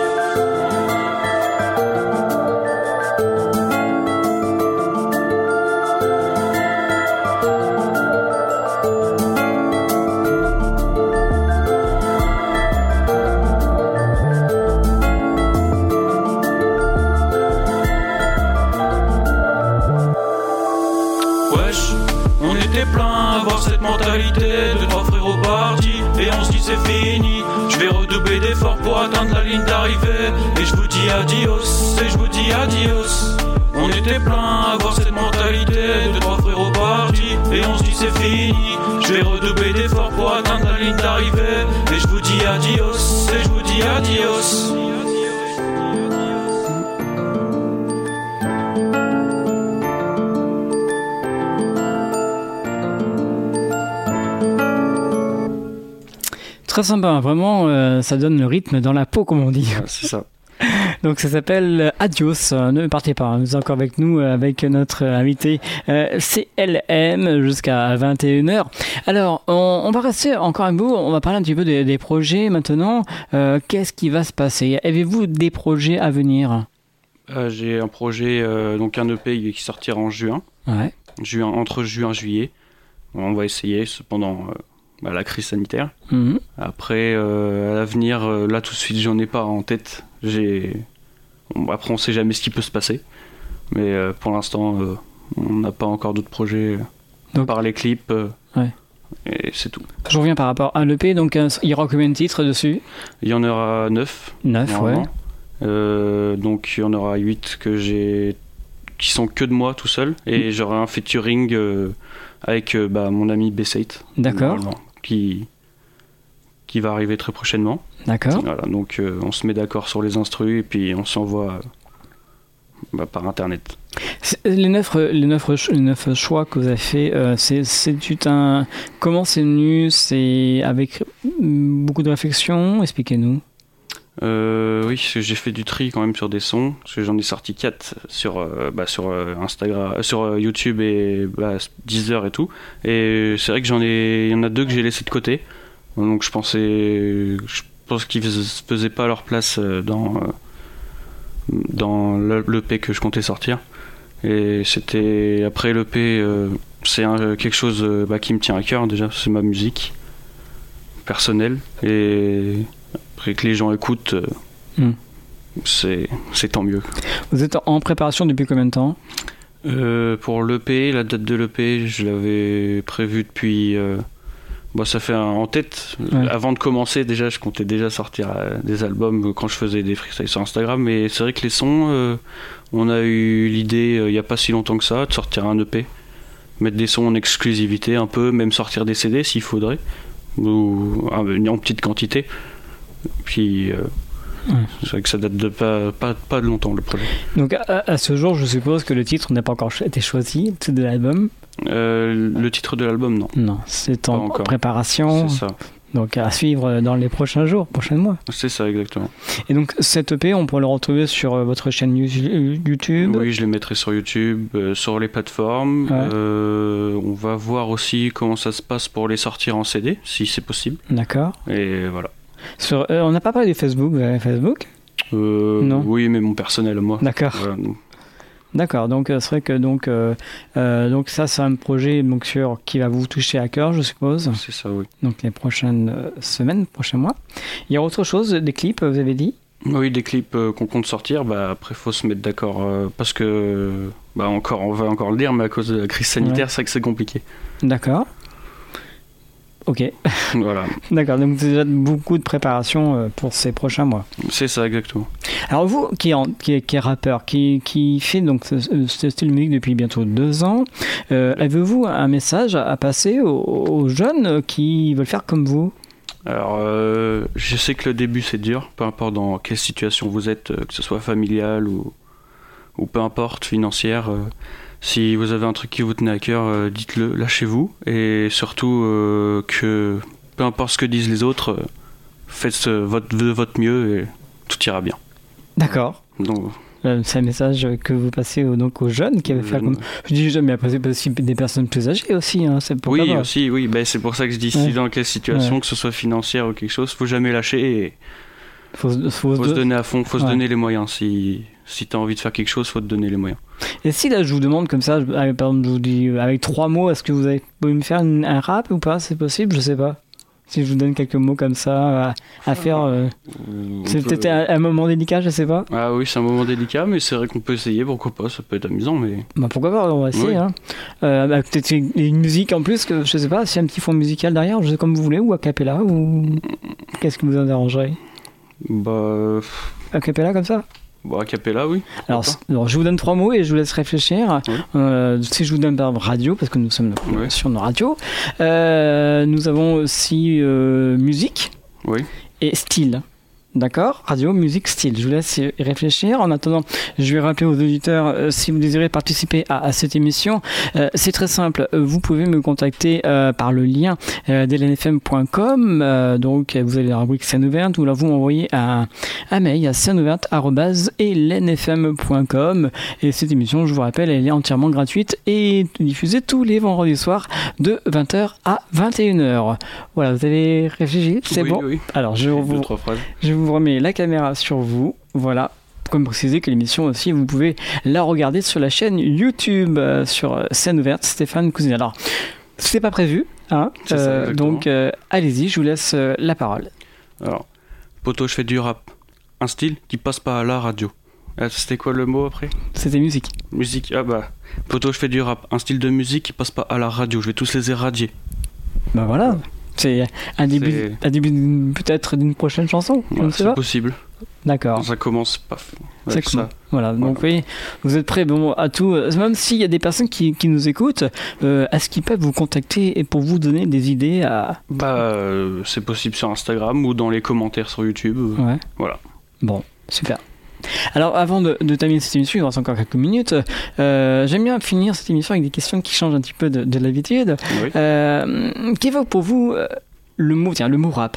De trois frérots partis, et on se dit c'est fini. Je vais redoubler d'efforts pour atteindre la ligne d'arrivée, et je vous dis adios, et je vous dis adios. On était plein à avoir cette mentalité de trois frérots partis, et on se dit c'est fini. Je vais redoubler d'efforts pour atteindre la ligne d'arrivée. arriver. Et je vous dis adios, et je vous dis adios. Très sympa, vraiment, euh, ça donne le rythme dans la peau, comme on dit. Ouais, c'est ça. Donc ça s'appelle Adios, ne partez pas, vous êtes encore avec nous, avec notre invité euh, C L M jusqu'à vingt et une heures. Alors, on, on va rester encore un bout, on va parler un petit peu des, des projets maintenant. Euh, qu'est-ce qui va se passer? Avez-vous des projets à venir? euh, J'ai un projet, euh, donc un E P qui sortira en juin, ouais. juin entre juin et juillet. On va essayer pendant euh, bah, la crise sanitaire. Mm-hmm. Après, euh, à l'avenir, euh, là tout de suite, j'en ai pas en tête. J'ai... Après, on sait jamais ce qui peut se passer. Mais euh, pour l'instant, euh, on n'a pas encore d'autres projets. Donc, par les clips. Euh, ouais. Et c'est tout. Je reviens par rapport à l'E P. Donc, euh, il y aura combien de titres dessus? Il y en aura neuf. neuf, ouais. Euh, donc, il y en aura huit que j'ai... qui sont que de moi tout seul. Et mmh. j'aurai un featuring euh, avec euh, bah, mon ami B sept. D'accord. Qui... qui va arriver très prochainement. D'accord. Voilà, donc euh, on se met d'accord sur les instrus et puis on s'envoie euh, bah, par internet. C'est, les neuf, les neuf, les neuf choix que vous avez fait, euh, c'est, c'est un. Comment c'est venu? C'est avec beaucoup de réflexion. Expliquez-nous. Euh, oui, parce que j'ai fait du tri quand même sur des sons, parce que j'en ai sorti quatre sur euh, bah, sur euh, Instagram, sur euh, YouTube et bah, Deezer et tout. Et c'est vrai que j'en ai, il y en a deux que j'ai laissé de côté. Donc je pensais, je pense qu'ils faisaient pas leur place dans dans l'E P que je comptais sortir. Et c'était après l'E P, euh, c'est un, quelque chose bah, qui me tient à cœur déjà. C'est ma musique personnelle et après que les gens écoutent, euh, mm. c'est c'est tant mieux. Vous êtes en préparation depuis combien de temps? euh, Pour l'E P, la date de l'E P, je l'avais prévue depuis. Euh, Bon, ça fait un, en tête. Ouais. Avant de commencer, déjà, je comptais déjà sortir euh, des albums quand je faisais des freestyles sur Instagram. Mais c'est vrai que les sons, euh, on a eu l'idée, il euh, n'y a pas si longtemps que ça, de sortir un E P. Mettre des sons en exclusivité un peu, même sortir des C D s'il faudrait. Ou euh, en petite quantité. Puis, euh, ouais. c'est vrai que ça date de pas, pas, pas de longtemps, le projet. Donc, à, à ce jour, je suppose que le titre n'a pas encore été choisi de l'album. Euh, le titre de l'album, non. Non, c'est en préparation. C'est ça. Donc à suivre dans les prochains jours, prochains mois. C'est ça, exactement. Et donc cet E P, on pourra le retrouver sur votre chaîne YouTube? Oui, je les mettrai sur YouTube, euh, sur les plateformes. Ouais. Euh, on va voir aussi comment ça se passe pour les sortir en C D, si c'est possible. D'accord. Et voilà. Sur, euh, on n'a pas parlé de Facebook, vous avez Facebook? euh, Non. Oui, mais mon personnel, moi. D'accord. Voilà. D'accord, donc c'est vrai que donc, euh, euh, donc ça c'est un projet donc, sur, qui va vous toucher à cœur, je suppose. C'est ça, oui. Donc les prochaines euh, semaines, prochains mois. Il y a autre chose, des clips, vous avez dit? Oui, des clips euh, qu'on compte sortir. Bah, après, il faut se mettre d'accord euh, parce que, bah, encore, on va encore le dire, mais à cause de la crise sanitaire, ouais. c'est vrai que c'est compliqué. D'accord. Ok. Voilà. D'accord, donc vous avez beaucoup de préparation pour ces prochains mois. C'est ça, exactement. Alors vous, qui est, qui est, qui est rappeur, qui, qui fait donc ce, ce style de musique depuis bientôt deux ans, euh, avez-vous un message à passer aux, aux jeunes qui veulent faire comme vous? Alors, euh, je sais que le début c'est dur, peu importe dans quelle situation vous êtes, que ce soit familiale ou, ou peu importe, financière. Euh, Si vous avez un truc qui vous tenait à cœur, euh, dites-le, lâchez-vous. Et surtout euh, que peu importe ce que disent les autres, euh, faites euh, votre, de votre mieux et tout ira bien. D'accord. Donc, euh, c'est un message que vous passez aux, donc aux jeunes qui avaient fait comme... Je dis jeunes, mais après c'est aussi des personnes plus âgées aussi. Hein, c'est oui, pas aussi, oui. Ben, c'est pour ça que je dis, ouais. si dans quelle situation, ouais. que ce soit financière ou quelque chose, il ne faut jamais lâcher et faut, faut, faut se donner à fond, il faut ouais. se donner les moyens. Si, si tu as envie de faire quelque chose, il faut te donner les moyens. Et si là je vous demande comme ça, par exemple, je vous dis avec trois mots, est-ce que vous avez, pouvez me faire une, un rap ou pas? C'est possible? Je sais pas. Si je vous donne quelques mots comme ça à, à faire, euh, c'est peut-être un, un moment délicat, je sais pas. Ah oui, c'est un moment délicat, mais c'est vrai qu'on peut essayer, pourquoi pas, ça peut être amusant, mais. Bah pourquoi pas, on va essayer. Oui. Hein. Euh, bah, peut-être une, une musique en plus, que je sais pas, si un petit fond musical derrière, je sais comme vous voulez, ou a cappella, ou qu'est-ce qui vous en dérangerait? Bah. A cappella comme ça? Bon, a cappella, oui. Alors, alors, je vous donne trois mots et je vous laisse réfléchir. Oui. Euh, si je vous donne par radio, parce que nous sommes oui. sur nos radios, euh, nous avons aussi euh, musique oui. et style. D'accord, radio, musique, style. Je vous laisse y réfléchir. En attendant, je vais rappeler aux auditeurs, euh, si vous désirez participer à, à cette émission, euh, c'est très simple. Vous pouvez me contacter euh, par le lien euh, d l n f m point com. Euh, donc, vous avez la rubrique scène ouverte, ou là, vous m'envoyez un, un mail à scène ouverte arobase l n f m point com. Et cette émission, je vous rappelle, elle est entièrement gratuite et diffusée tous les vendredis soirs de vingt heures à vingt et une heures. Voilà, vous avez réfléchi, c'est oui, bon oui. Alors, je vous, deux, trois phrases. je vous remets la caméra sur vous. Voilà. Comme précisé que l'émission aussi, vous pouvez la regarder sur la chaîne YouTube, euh, sur Scène Ouverte, Stéphane Cousine. Alors, c'est pas prévu, hein c'est ça, euh, donc euh, allez-y, je vous laisse euh, la parole. Alors, poto, je fais du rap. Un style qui passe pas à la radio. Ah, c'était quoi le mot après ? C'était musique. Musique, ah bah. Poto, je fais du rap. Un style de musique qui passe pas à la radio. Je vais tous les éradier. Bah voilà. C'est un début, c'est... un début peut-être d'une prochaine chanson. Ouais, c'est pas. Possible. D'accord. Ça commence paf. C'est ça. Voilà. Donc voilà. Oui, vous êtes prêts bon, à tout. Même s'il y a des personnes qui, qui nous écoutent, euh, est-ce qu'ils peuvent vous contacter et pour vous donner des idées à... Bah, euh, c'est possible sur Instagram ou dans les commentaires sur YouTube. Ouais. Voilà. Bon, super. Alors avant de, de terminer cette émission, il reste encore quelques minutes, euh, j'aime bien finir cette émission avec des questions qui changent un petit peu de, de l'habitude. Oui. Euh, qu'évoque pour vous euh, le mot, tiens, le mot rap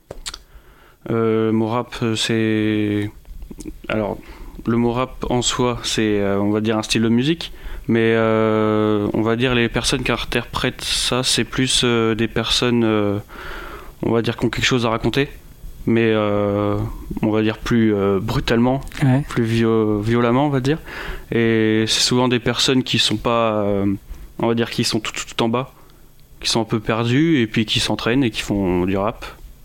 euh, Le mot rap, c'est... Alors, le mot rap en soi, c'est, euh, on va dire, un style de musique, mais euh, on va dire les personnes qui interprètent ça, c'est plus euh, des personnes, euh, on va dire, qui ont quelque chose à raconter. Mais euh, on va dire plus euh, brutalement, ouais. plus viol- violemment, on va dire. Et c'est souvent des personnes qui sont pas, euh, on va dire, qui sont tout, tout, tout en bas, qui sont un peu perdues et puis qui s'entraînent et qui font du rap.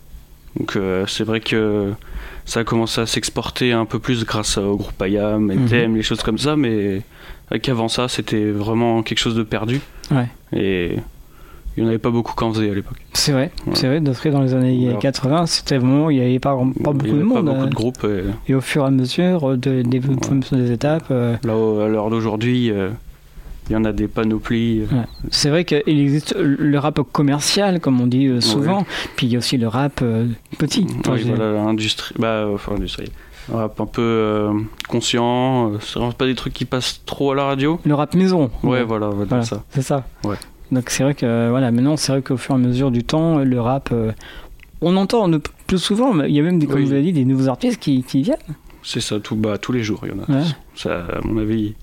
Donc euh, c'est vrai que ça a commencé à s'exporter un peu plus grâce au groupe I A M, N T M, mm-hmm. les choses comme ça, mais qu'avant ça, c'était vraiment quelque chose de perdu. Ouais. Et il n'y en avait pas beaucoup qui en faisaient à l'époque. C'est vrai, ouais. c'est vrai, d'être dans les années Alors, quatre-vingts, c'était le moment où il n'y avait pas, pas beaucoup de monde. Pas beaucoup euh, de groupes. Et, et au fur et à mesure de, des, ouais. des étapes. Euh... Là, à l'heure d'aujourd'hui, euh, il y en a des panoplies. Ouais. C'est vrai qu'il existe le rap commercial, comme on dit euh, souvent, ouais. puis il y a aussi le rap euh, petit. Oui, voilà, l'industrie. Bah, enfin, l'industrie. Un rap un peu euh, conscient, c'est vraiment pas des trucs qui passent trop à la radio. Le rap maison. Ouais, ouais. voilà, voilà, voilà ça. C'est ça. Ouais. Donc c'est vrai que voilà, maintenant c'est vrai qu'au fur et à mesure du temps, le rap, euh, on entend de plus souvent, mais il y a même des, comme oui. vous l'avez dit, des nouveaux artistes qui, qui viennent. C'est ça, tout, bah, tous les jours il y en a. Ouais. Ça, à mon avis,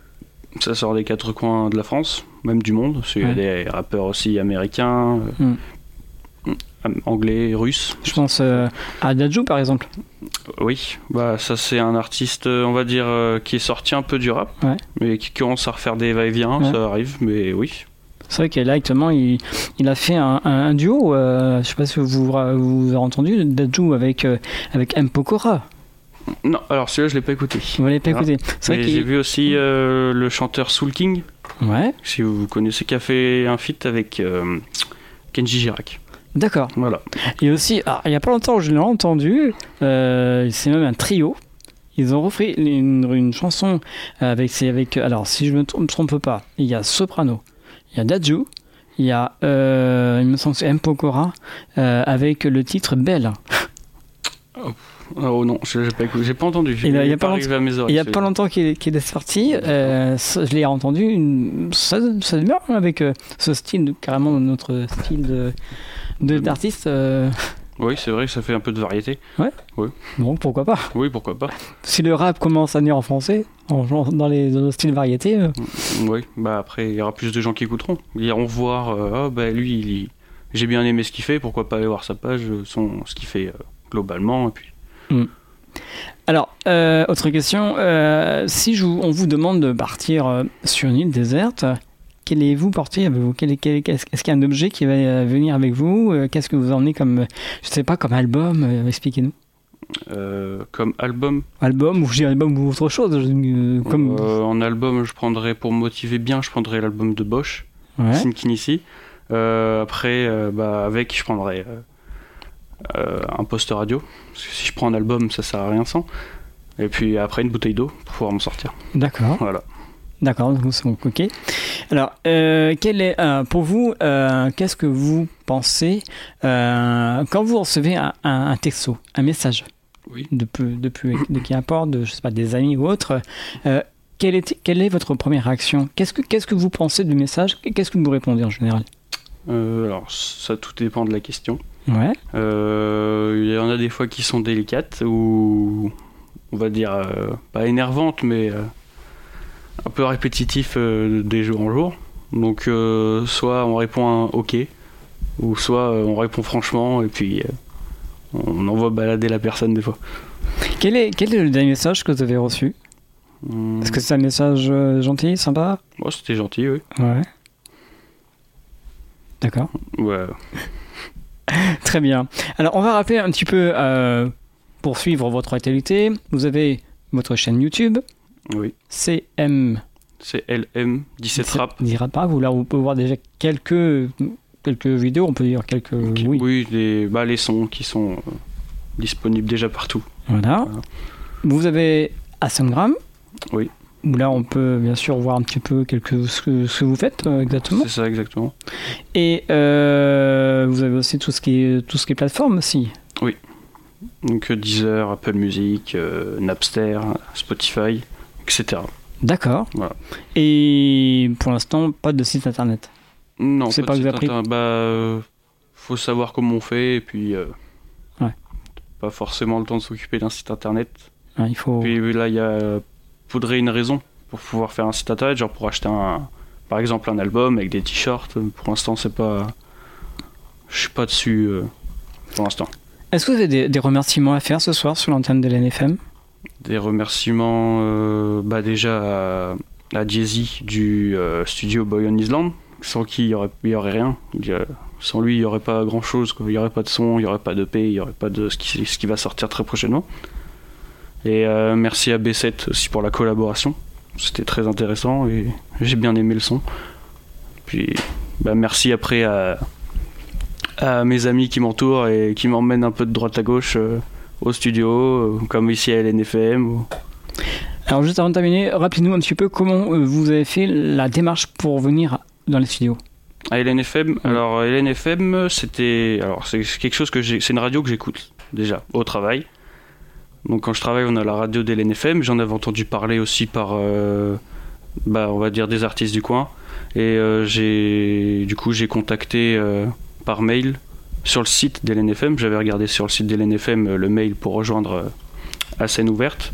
ça sort des quatre coins de la France, même du monde. Parce qu'il y a ouais. des rappeurs aussi américains, euh, mm. anglais, russes. Je pense euh, à Dadju par exemple. Oui, bah ça c'est un artiste, on va dire, euh, qui est sorti un peu du rap, ouais. mais qui commence à refaire des va-et-vient, ouais. ça arrive, mais oui. C'est vrai que là actuellement il, il a fait un, un, un duo, euh, je sais pas si vous vous avez entendu, Dadju avec, euh, avec M. Pokora. Non, alors celui-là je l'ai pas écouté. Vous l'avez pas écouté. C'est vrai j'ai vu aussi euh, le chanteur Soul King. Ouais. Si vous connaissez, qui a fait un feat avec euh, Kenji Girac. D'accord. Voilà. Et aussi, alors, il y a pas longtemps je l'ai entendu, euh, c'est même un trio. Ils ont refait une, une chanson avec, c'est avec, alors si je ne me trompe, me trompe pas, il y a Soprano, il y a Dadju, il y a, euh, il me semble que c'est M. Pokora, euh, avec le titre Belle. Oh. Oh non, j'ai pas écouté, j'ai pas entendu. J'ai il n'y a, pas, pas, à mes oreilles, il y a pas longtemps qu'il, qu'il est sorti. Euh, je l'ai entendu. Une, ça, ça bien avec euh, ce style, carrément notre style de, de d'artiste. Euh... Oui, c'est vrai que ça fait un peu de variété. Ouais. Oui. Bon, pourquoi pas. Oui, pourquoi pas. Si le rap commence à venir en français, en, dans les dans styles variétés. Euh... Oui, bah après il y aura plus de gens qui écouteront. Ils iront voir. Euh, oh, bah lui, il, j'ai bien aimé ce qu'il fait. Pourquoi pas aller voir sa page, son ce qu'il fait euh, globalement, et puis. Mmh. Alors, euh, autre question. Euh, si je vous, on vous demande de partir euh, sur une île déserte, qu'allez-vous porter avec vous? Quel, quel, est-ce qu'il y a un objet qui va venir avec vous? Qu'est-ce que vous emmenez comme, je sais pas, comme album? euh, Expliquez-nous. Euh, comme album Album, ou je dis album ou autre chose euh, comme... euh, En album, je prendrais, pour me motiver bien, je prendrais l'album de Bosch, ouais. Sinkinisi. Euh, après, euh, bah, avec, je prendrais... Euh, Euh, un poste radio, parce que si je prends un album ça sert à rien sans, Et puis après une bouteille d'eau pour pouvoir m'en sortir. D'accord. Voilà. D'accord, donc c'est ok. Alors, euh, quel est, euh, pour vous, euh, qu'est-ce que vous pensez euh, quand vous recevez un, un, un texto, un message, oui. depuis, depuis, de qui importe, de, je sais pas, des amis ou autre, euh, quelle, est, quelle est votre première réaction ? Qu'est-ce que, qu'est-ce que vous pensez du message ? Qu'est-ce que vous répondez en général ? euh, Alors, ça tout dépend de la question. Ouais. Euh, il y en a des fois qui sont délicates ou, on va dire, euh, pas énervantes, mais... Euh, un peu répétitif euh, des jours en jour. Donc euh, soit on répond un ok, ou soit euh, on répond franchement et puis euh, on envoie balader la personne des fois. Quel est, quel est le dernier message que vous avez reçu ? hum... Est-ce que c'est un message euh, gentil, sympa ? Oh, c'était gentil, oui. Ouais. D'accord. Ouais. Très bien. Alors on va rappeler un petit peu, euh, pour suivre votre actualité, vous avez votre chaîne YouTube. Oui. C M. C'est L M dix-sept Rap. dix-sept Rap, là on peut voir déjà quelques, quelques vidéos, on peut dire quelques... Okay. Oui, oui les, bah, les sons qui sont euh, disponibles déjà partout. Voilà. voilà. Vous avez Instagram. Oui. Où là on peut bien sûr voir un petit peu quelques, ce, que, ce que vous faites euh, exactement. C'est ça exactement. Et euh, vous avez aussi tout ce qui est, tout ce qui est plateforme aussi. Oui. Donc Deezer, Apple Music, euh, Napster, Spotify, et cetera. D'accord. Voilà. Et pour l'instant, pas de site internet. Non, c'est pas, pas de que vous site avez pris. Bah, euh, faut savoir comment on fait et puis euh, ouais. pas forcément le temps de s'occuper d'un site internet. Ouais, il faut. Puis là, il y a faudrait une raison pour pouvoir faire un site internet, genre pour acheter un, par exemple, un album avec des t-shirts. Pour l'instant, c'est pas, je suis pas dessus euh, pour l'instant. Est-ce que vous avez des, des remerciements à faire ce soir sur l'antenne de l'N F M ? Des remerciements euh, bah déjà à, à Jay-Z du euh, studio Boy on Island, sans qui il n'y aurait, y aurait rien. Il y a, sans lui, il n'y aurait pas grand-chose. Il n'y aurait pas de son, il n'y aurait pas de paix, il n'y aurait pas de ce qui, ce qui va sortir très prochainement. Et euh, merci à B sept aussi pour la collaboration. C'était très intéressant et j'ai bien aimé le son. Puis bah, merci après à, à mes amis qui m'entourent et qui m'emmènent un peu de droite à gauche euh, au studio, euh, comme ici à L N F M. Ou... Alors juste avant de terminer, rappelez-nous un petit peu comment vous avez fait la démarche pour venir dans les studios. À L N F M, mmh. alors L N F M, c'était, alors c'est quelque chose que j'ai, c'est une radio que j'écoute déjà au travail. Donc quand je travaille, on a la radio d'L N F M. J'en avais entendu parler aussi par, euh, bah on va dire des artistes du coin. Et euh, j'ai, du coup, j'ai contacté euh, par mail sur le site d'L N F M. J'avais regardé sur le site d'L N F M le mail pour rejoindre euh, à scène ouverte.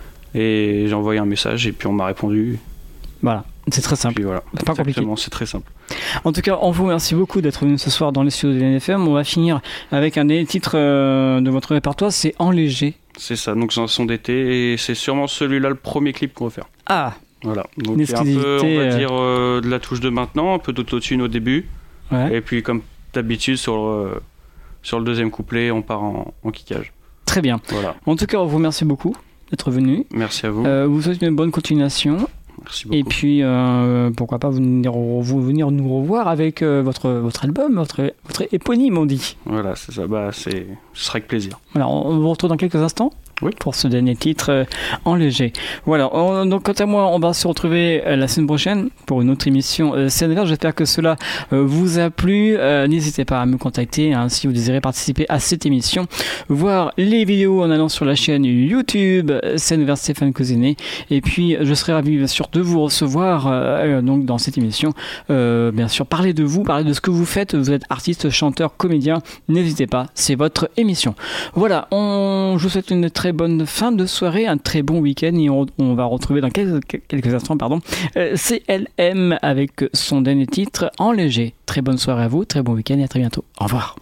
Et j'ai envoyé un message et puis on m'a répondu. Voilà, c'est très simple. Puis voilà, c'est pas compliqué. C'est très simple. En tout cas, on vous remercie beaucoup d'être venu ce soir dans les studios de l'N F M. On va finir avec un des titres euh, de votre répertoire, c'est Enléger. C'est ça, donc c'est un son d'été et c'est sûrement celui-là le premier clip qu'on va faire. Ah. Voilà, donc il y a un peu, on va dire, euh, de la touche de maintenant, un peu d'autotune au début. Ouais. Et puis comme d'habitude, sur le, sur le deuxième couplet, on part en, en kickage. Très bien. Voilà. En tout cas, on vous remercie beaucoup d'être venu. Merci à vous. Euh, vous souhaitez une bonne continuation. Merci beaucoup. Et puis, euh, pourquoi pas venir, vous venir nous revoir avec euh, votre, votre album, votre, votre éponyme, on dit. Voilà, c'est ça. Bah, c'est, ce sera avec plaisir. Voilà, on vous retrouve dans quelques instants. Oui. Pour ce dernier titre euh, Enléger. Voilà, on, donc quant à moi, on va se retrouver euh, la semaine prochaine pour une autre émission euh, Scène Verte. J'espère que cela euh, vous a plu. Euh, n'hésitez pas à me contacter hein, si vous désirez participer à cette émission, voir les vidéos en allant sur la chaîne YouTube Scène Verte Stéphane Cousinet. Et puis, je serai ravi bien sûr de vous recevoir euh, donc dans cette émission. Euh, bien sûr, parler de vous, parler de ce que vous faites. Vous êtes artiste, chanteur, comédien. N'hésitez pas, c'est votre émission. Voilà, on, je vous souhaite une très bonne fin de soirée, un très bon week-end et on, on va retrouver dans quelques, quelques instants pardon, euh, C L M avec son dernier titre Enléger. Très bonne soirée à vous, très bon week-end et à très bientôt. Au revoir.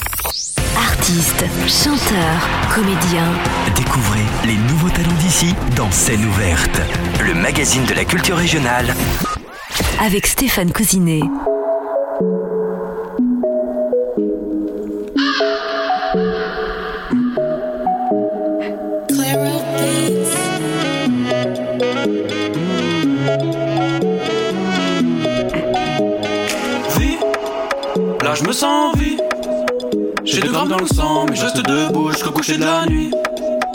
Artistes, chanteurs, comédiens. Découvrez les nouveaux talents d'ici dans Scène Ouverte, le magazine de la culture régionale. Avec Stéphane Cousinet. Là je me sens en vie. J'ai deux grammes dans le sang, mais je reste debout jusqu'au coucher de la nuit.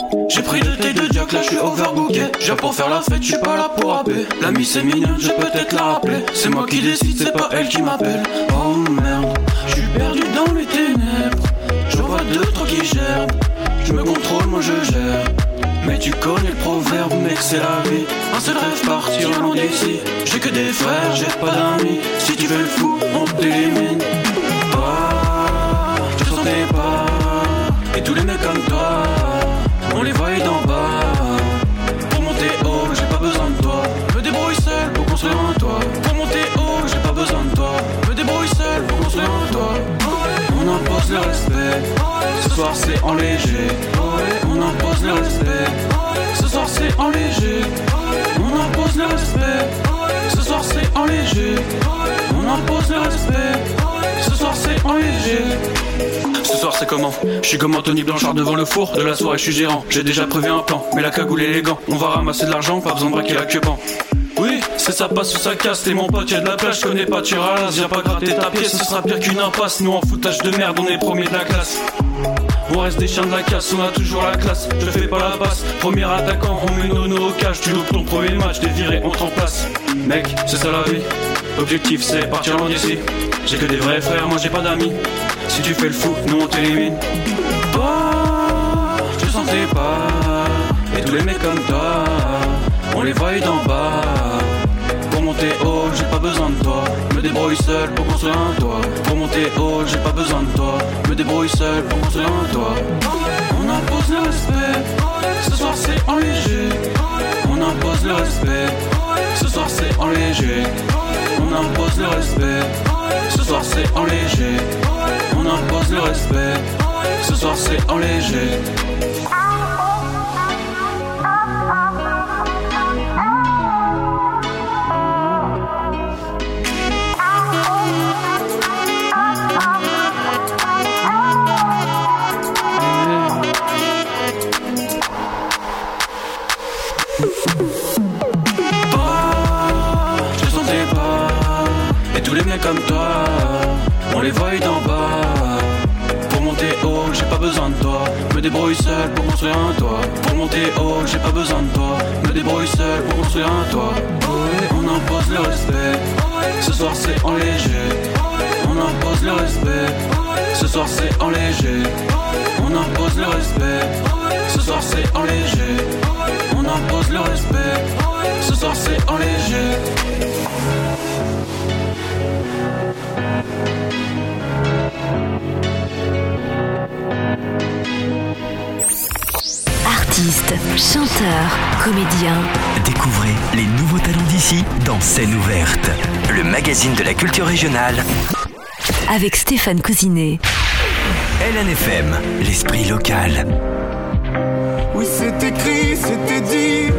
J'ai pris de tes deux diacs, là j'suis overbooké. J'ai pour faire la fête, j'suis pas là pour rapper. L'amie c'est mignonne, je vais peut-être la rappeler. C'est moi qui décide, c'est pas elle qui m'appelle. Oh merde, j'suis perdu dans les ténèbres. Je vois deux, trois qui gèrent. Je me contrôle, moi je gère. Mais tu connais le proverbe, mec, c'est la vie. Un seul rêve, partir loin d'ici. J'ai que des frères, j'ai pas d'amis. Si tu veux le fou, on t'élimine. Ah, je sentais pas. Et tous les mecs comme toi, on les voyait d'en bas. Pour monter haut, j'ai pas besoin de toi. Me débrouille seul pour construire un toit. Pour monter haut, j'ai pas besoin de toi. Me débrouille seul pour construire un toit. On impose le respect. Ce soir c'est en léger. On impose le respect. Ce soir c'est en léger. On impose le respect. Ce soir c'est en léger. On impose le respect. Ce soir c'est en léger. Ce soir c'est comment? Je suis comme Anthony Blanchard devant le four. De la soirée je suis gérant. J'ai déjà prévu un plan. Mais la cagoule et les gants. On va ramasser de l'argent. Pas besoin de braquer la queue-pan. Oui, c'est ça passe ou ça casse. T'es mon pote, y'a de la plage, je connais pas, tu ralasses. Viens pas gratter ta pièce, ce sera pire qu'une impasse. Nous en foutage de merde, on est premiers de la classe. On reste des chiens de la casse, on a toujours la classe. Je fais pas la passe, premier attaquant, on met Nono au cage. Tu loupes ton premier match, t'es viré, on te remplace. Mec, c'est ça la vie. Objectif c'est partir loin d'ici. J'ai que des vrais frères, moi j'ai pas d'amis. Si tu fais le fou, nous on t'élimine. Oh, je sentais pas. Et tous les mecs comme toi, on les voyait d'en bas. Pour monter haut, j'ai pas besoin de toi. Me débrouille seul pour construire un toit. Pour monter haut, j'ai pas besoin de toi. Me débrouille seul pour construire un toit. On impose le respect. Ce soir c'est en léger. On impose le respect. Ce soir c'est en léger. On impose le respect. Ce soir c'est en léger. On impose le respect. Ce soir c'est en léger. Comme toi, on les voit d'en bas. Pour monter haut, j'ai pas besoin de toi. Me débrouille seul pour construire un toit. Pour monter haut, j'ai pas besoin de toi. Me débrouille seul pour construire un toit. On impose le respect. Ce soir c'est en léger. On impose le respect. Ce soir c'est en léger. On impose le respect. Ce soir c'est en léger. On impose le respect. Ce soir c'est en léger. Artistes, chanteurs, comédiens. Découvrez les nouveaux talents d'ici dans Scène ouverte, le magazine de la culture régionale. Avec Stéphane Cousinet. L N F M, l'esprit local. Oui, c'est écrit, c'était dit.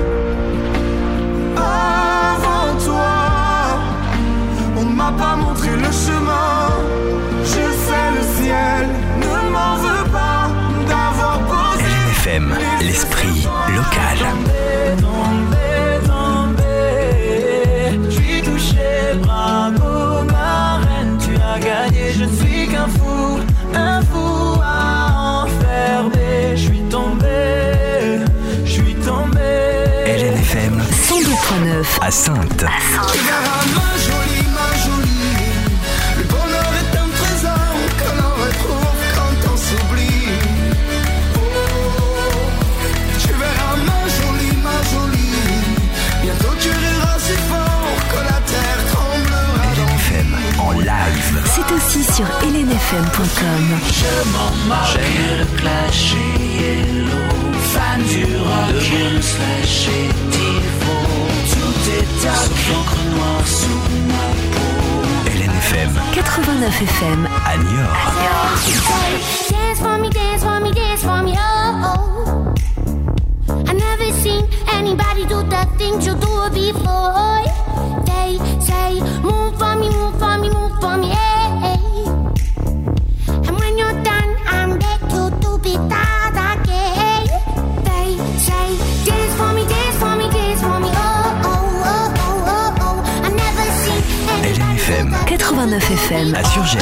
Avant toi, on m'a pas montré le chemin. Je sais le ciel ne m'en veut pas d'avoir posé. L N F M, l'esprit local. Tombé, tombé, tombé. J'suis touché, bravo ma reine, tu as gagné. Je ne suis qu'un fou, un fou à enfermer. J'suis tombé, j'suis tombé. L N F M cent deux virgule neuf à Saintes. Tu verras ma jolie, ma jolie. Le bonheur est un trésor que l'on retrouve quand on s'oublie. Oh, tu verras ma jolie, ma jolie. Bientôt tu riras si fort que la terre tremblera. L N F M en live. C'est aussi sur L N F M point com. Je m'en marre, j'aime le clash et yellow. Fan du rock, de mon slash et Tivo. Tout est à l'encre noire sous ma peau. L N F M quatre-vingt-neuf F M à Niort. Dance for me, dance for me, dance for me, oh, oh. I never seen anybody do the things you do before. They say, move for me, move for me, move for me, hey, hey. And when you're done, I'm back to do be that again. They say, dance for me, dance for me, dance for me, oh, oh, oh, oh, oh, oh. I never seen L N F M quatre-vingt-neuf F M à Surgères.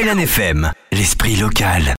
Hélène F M, l'esprit local.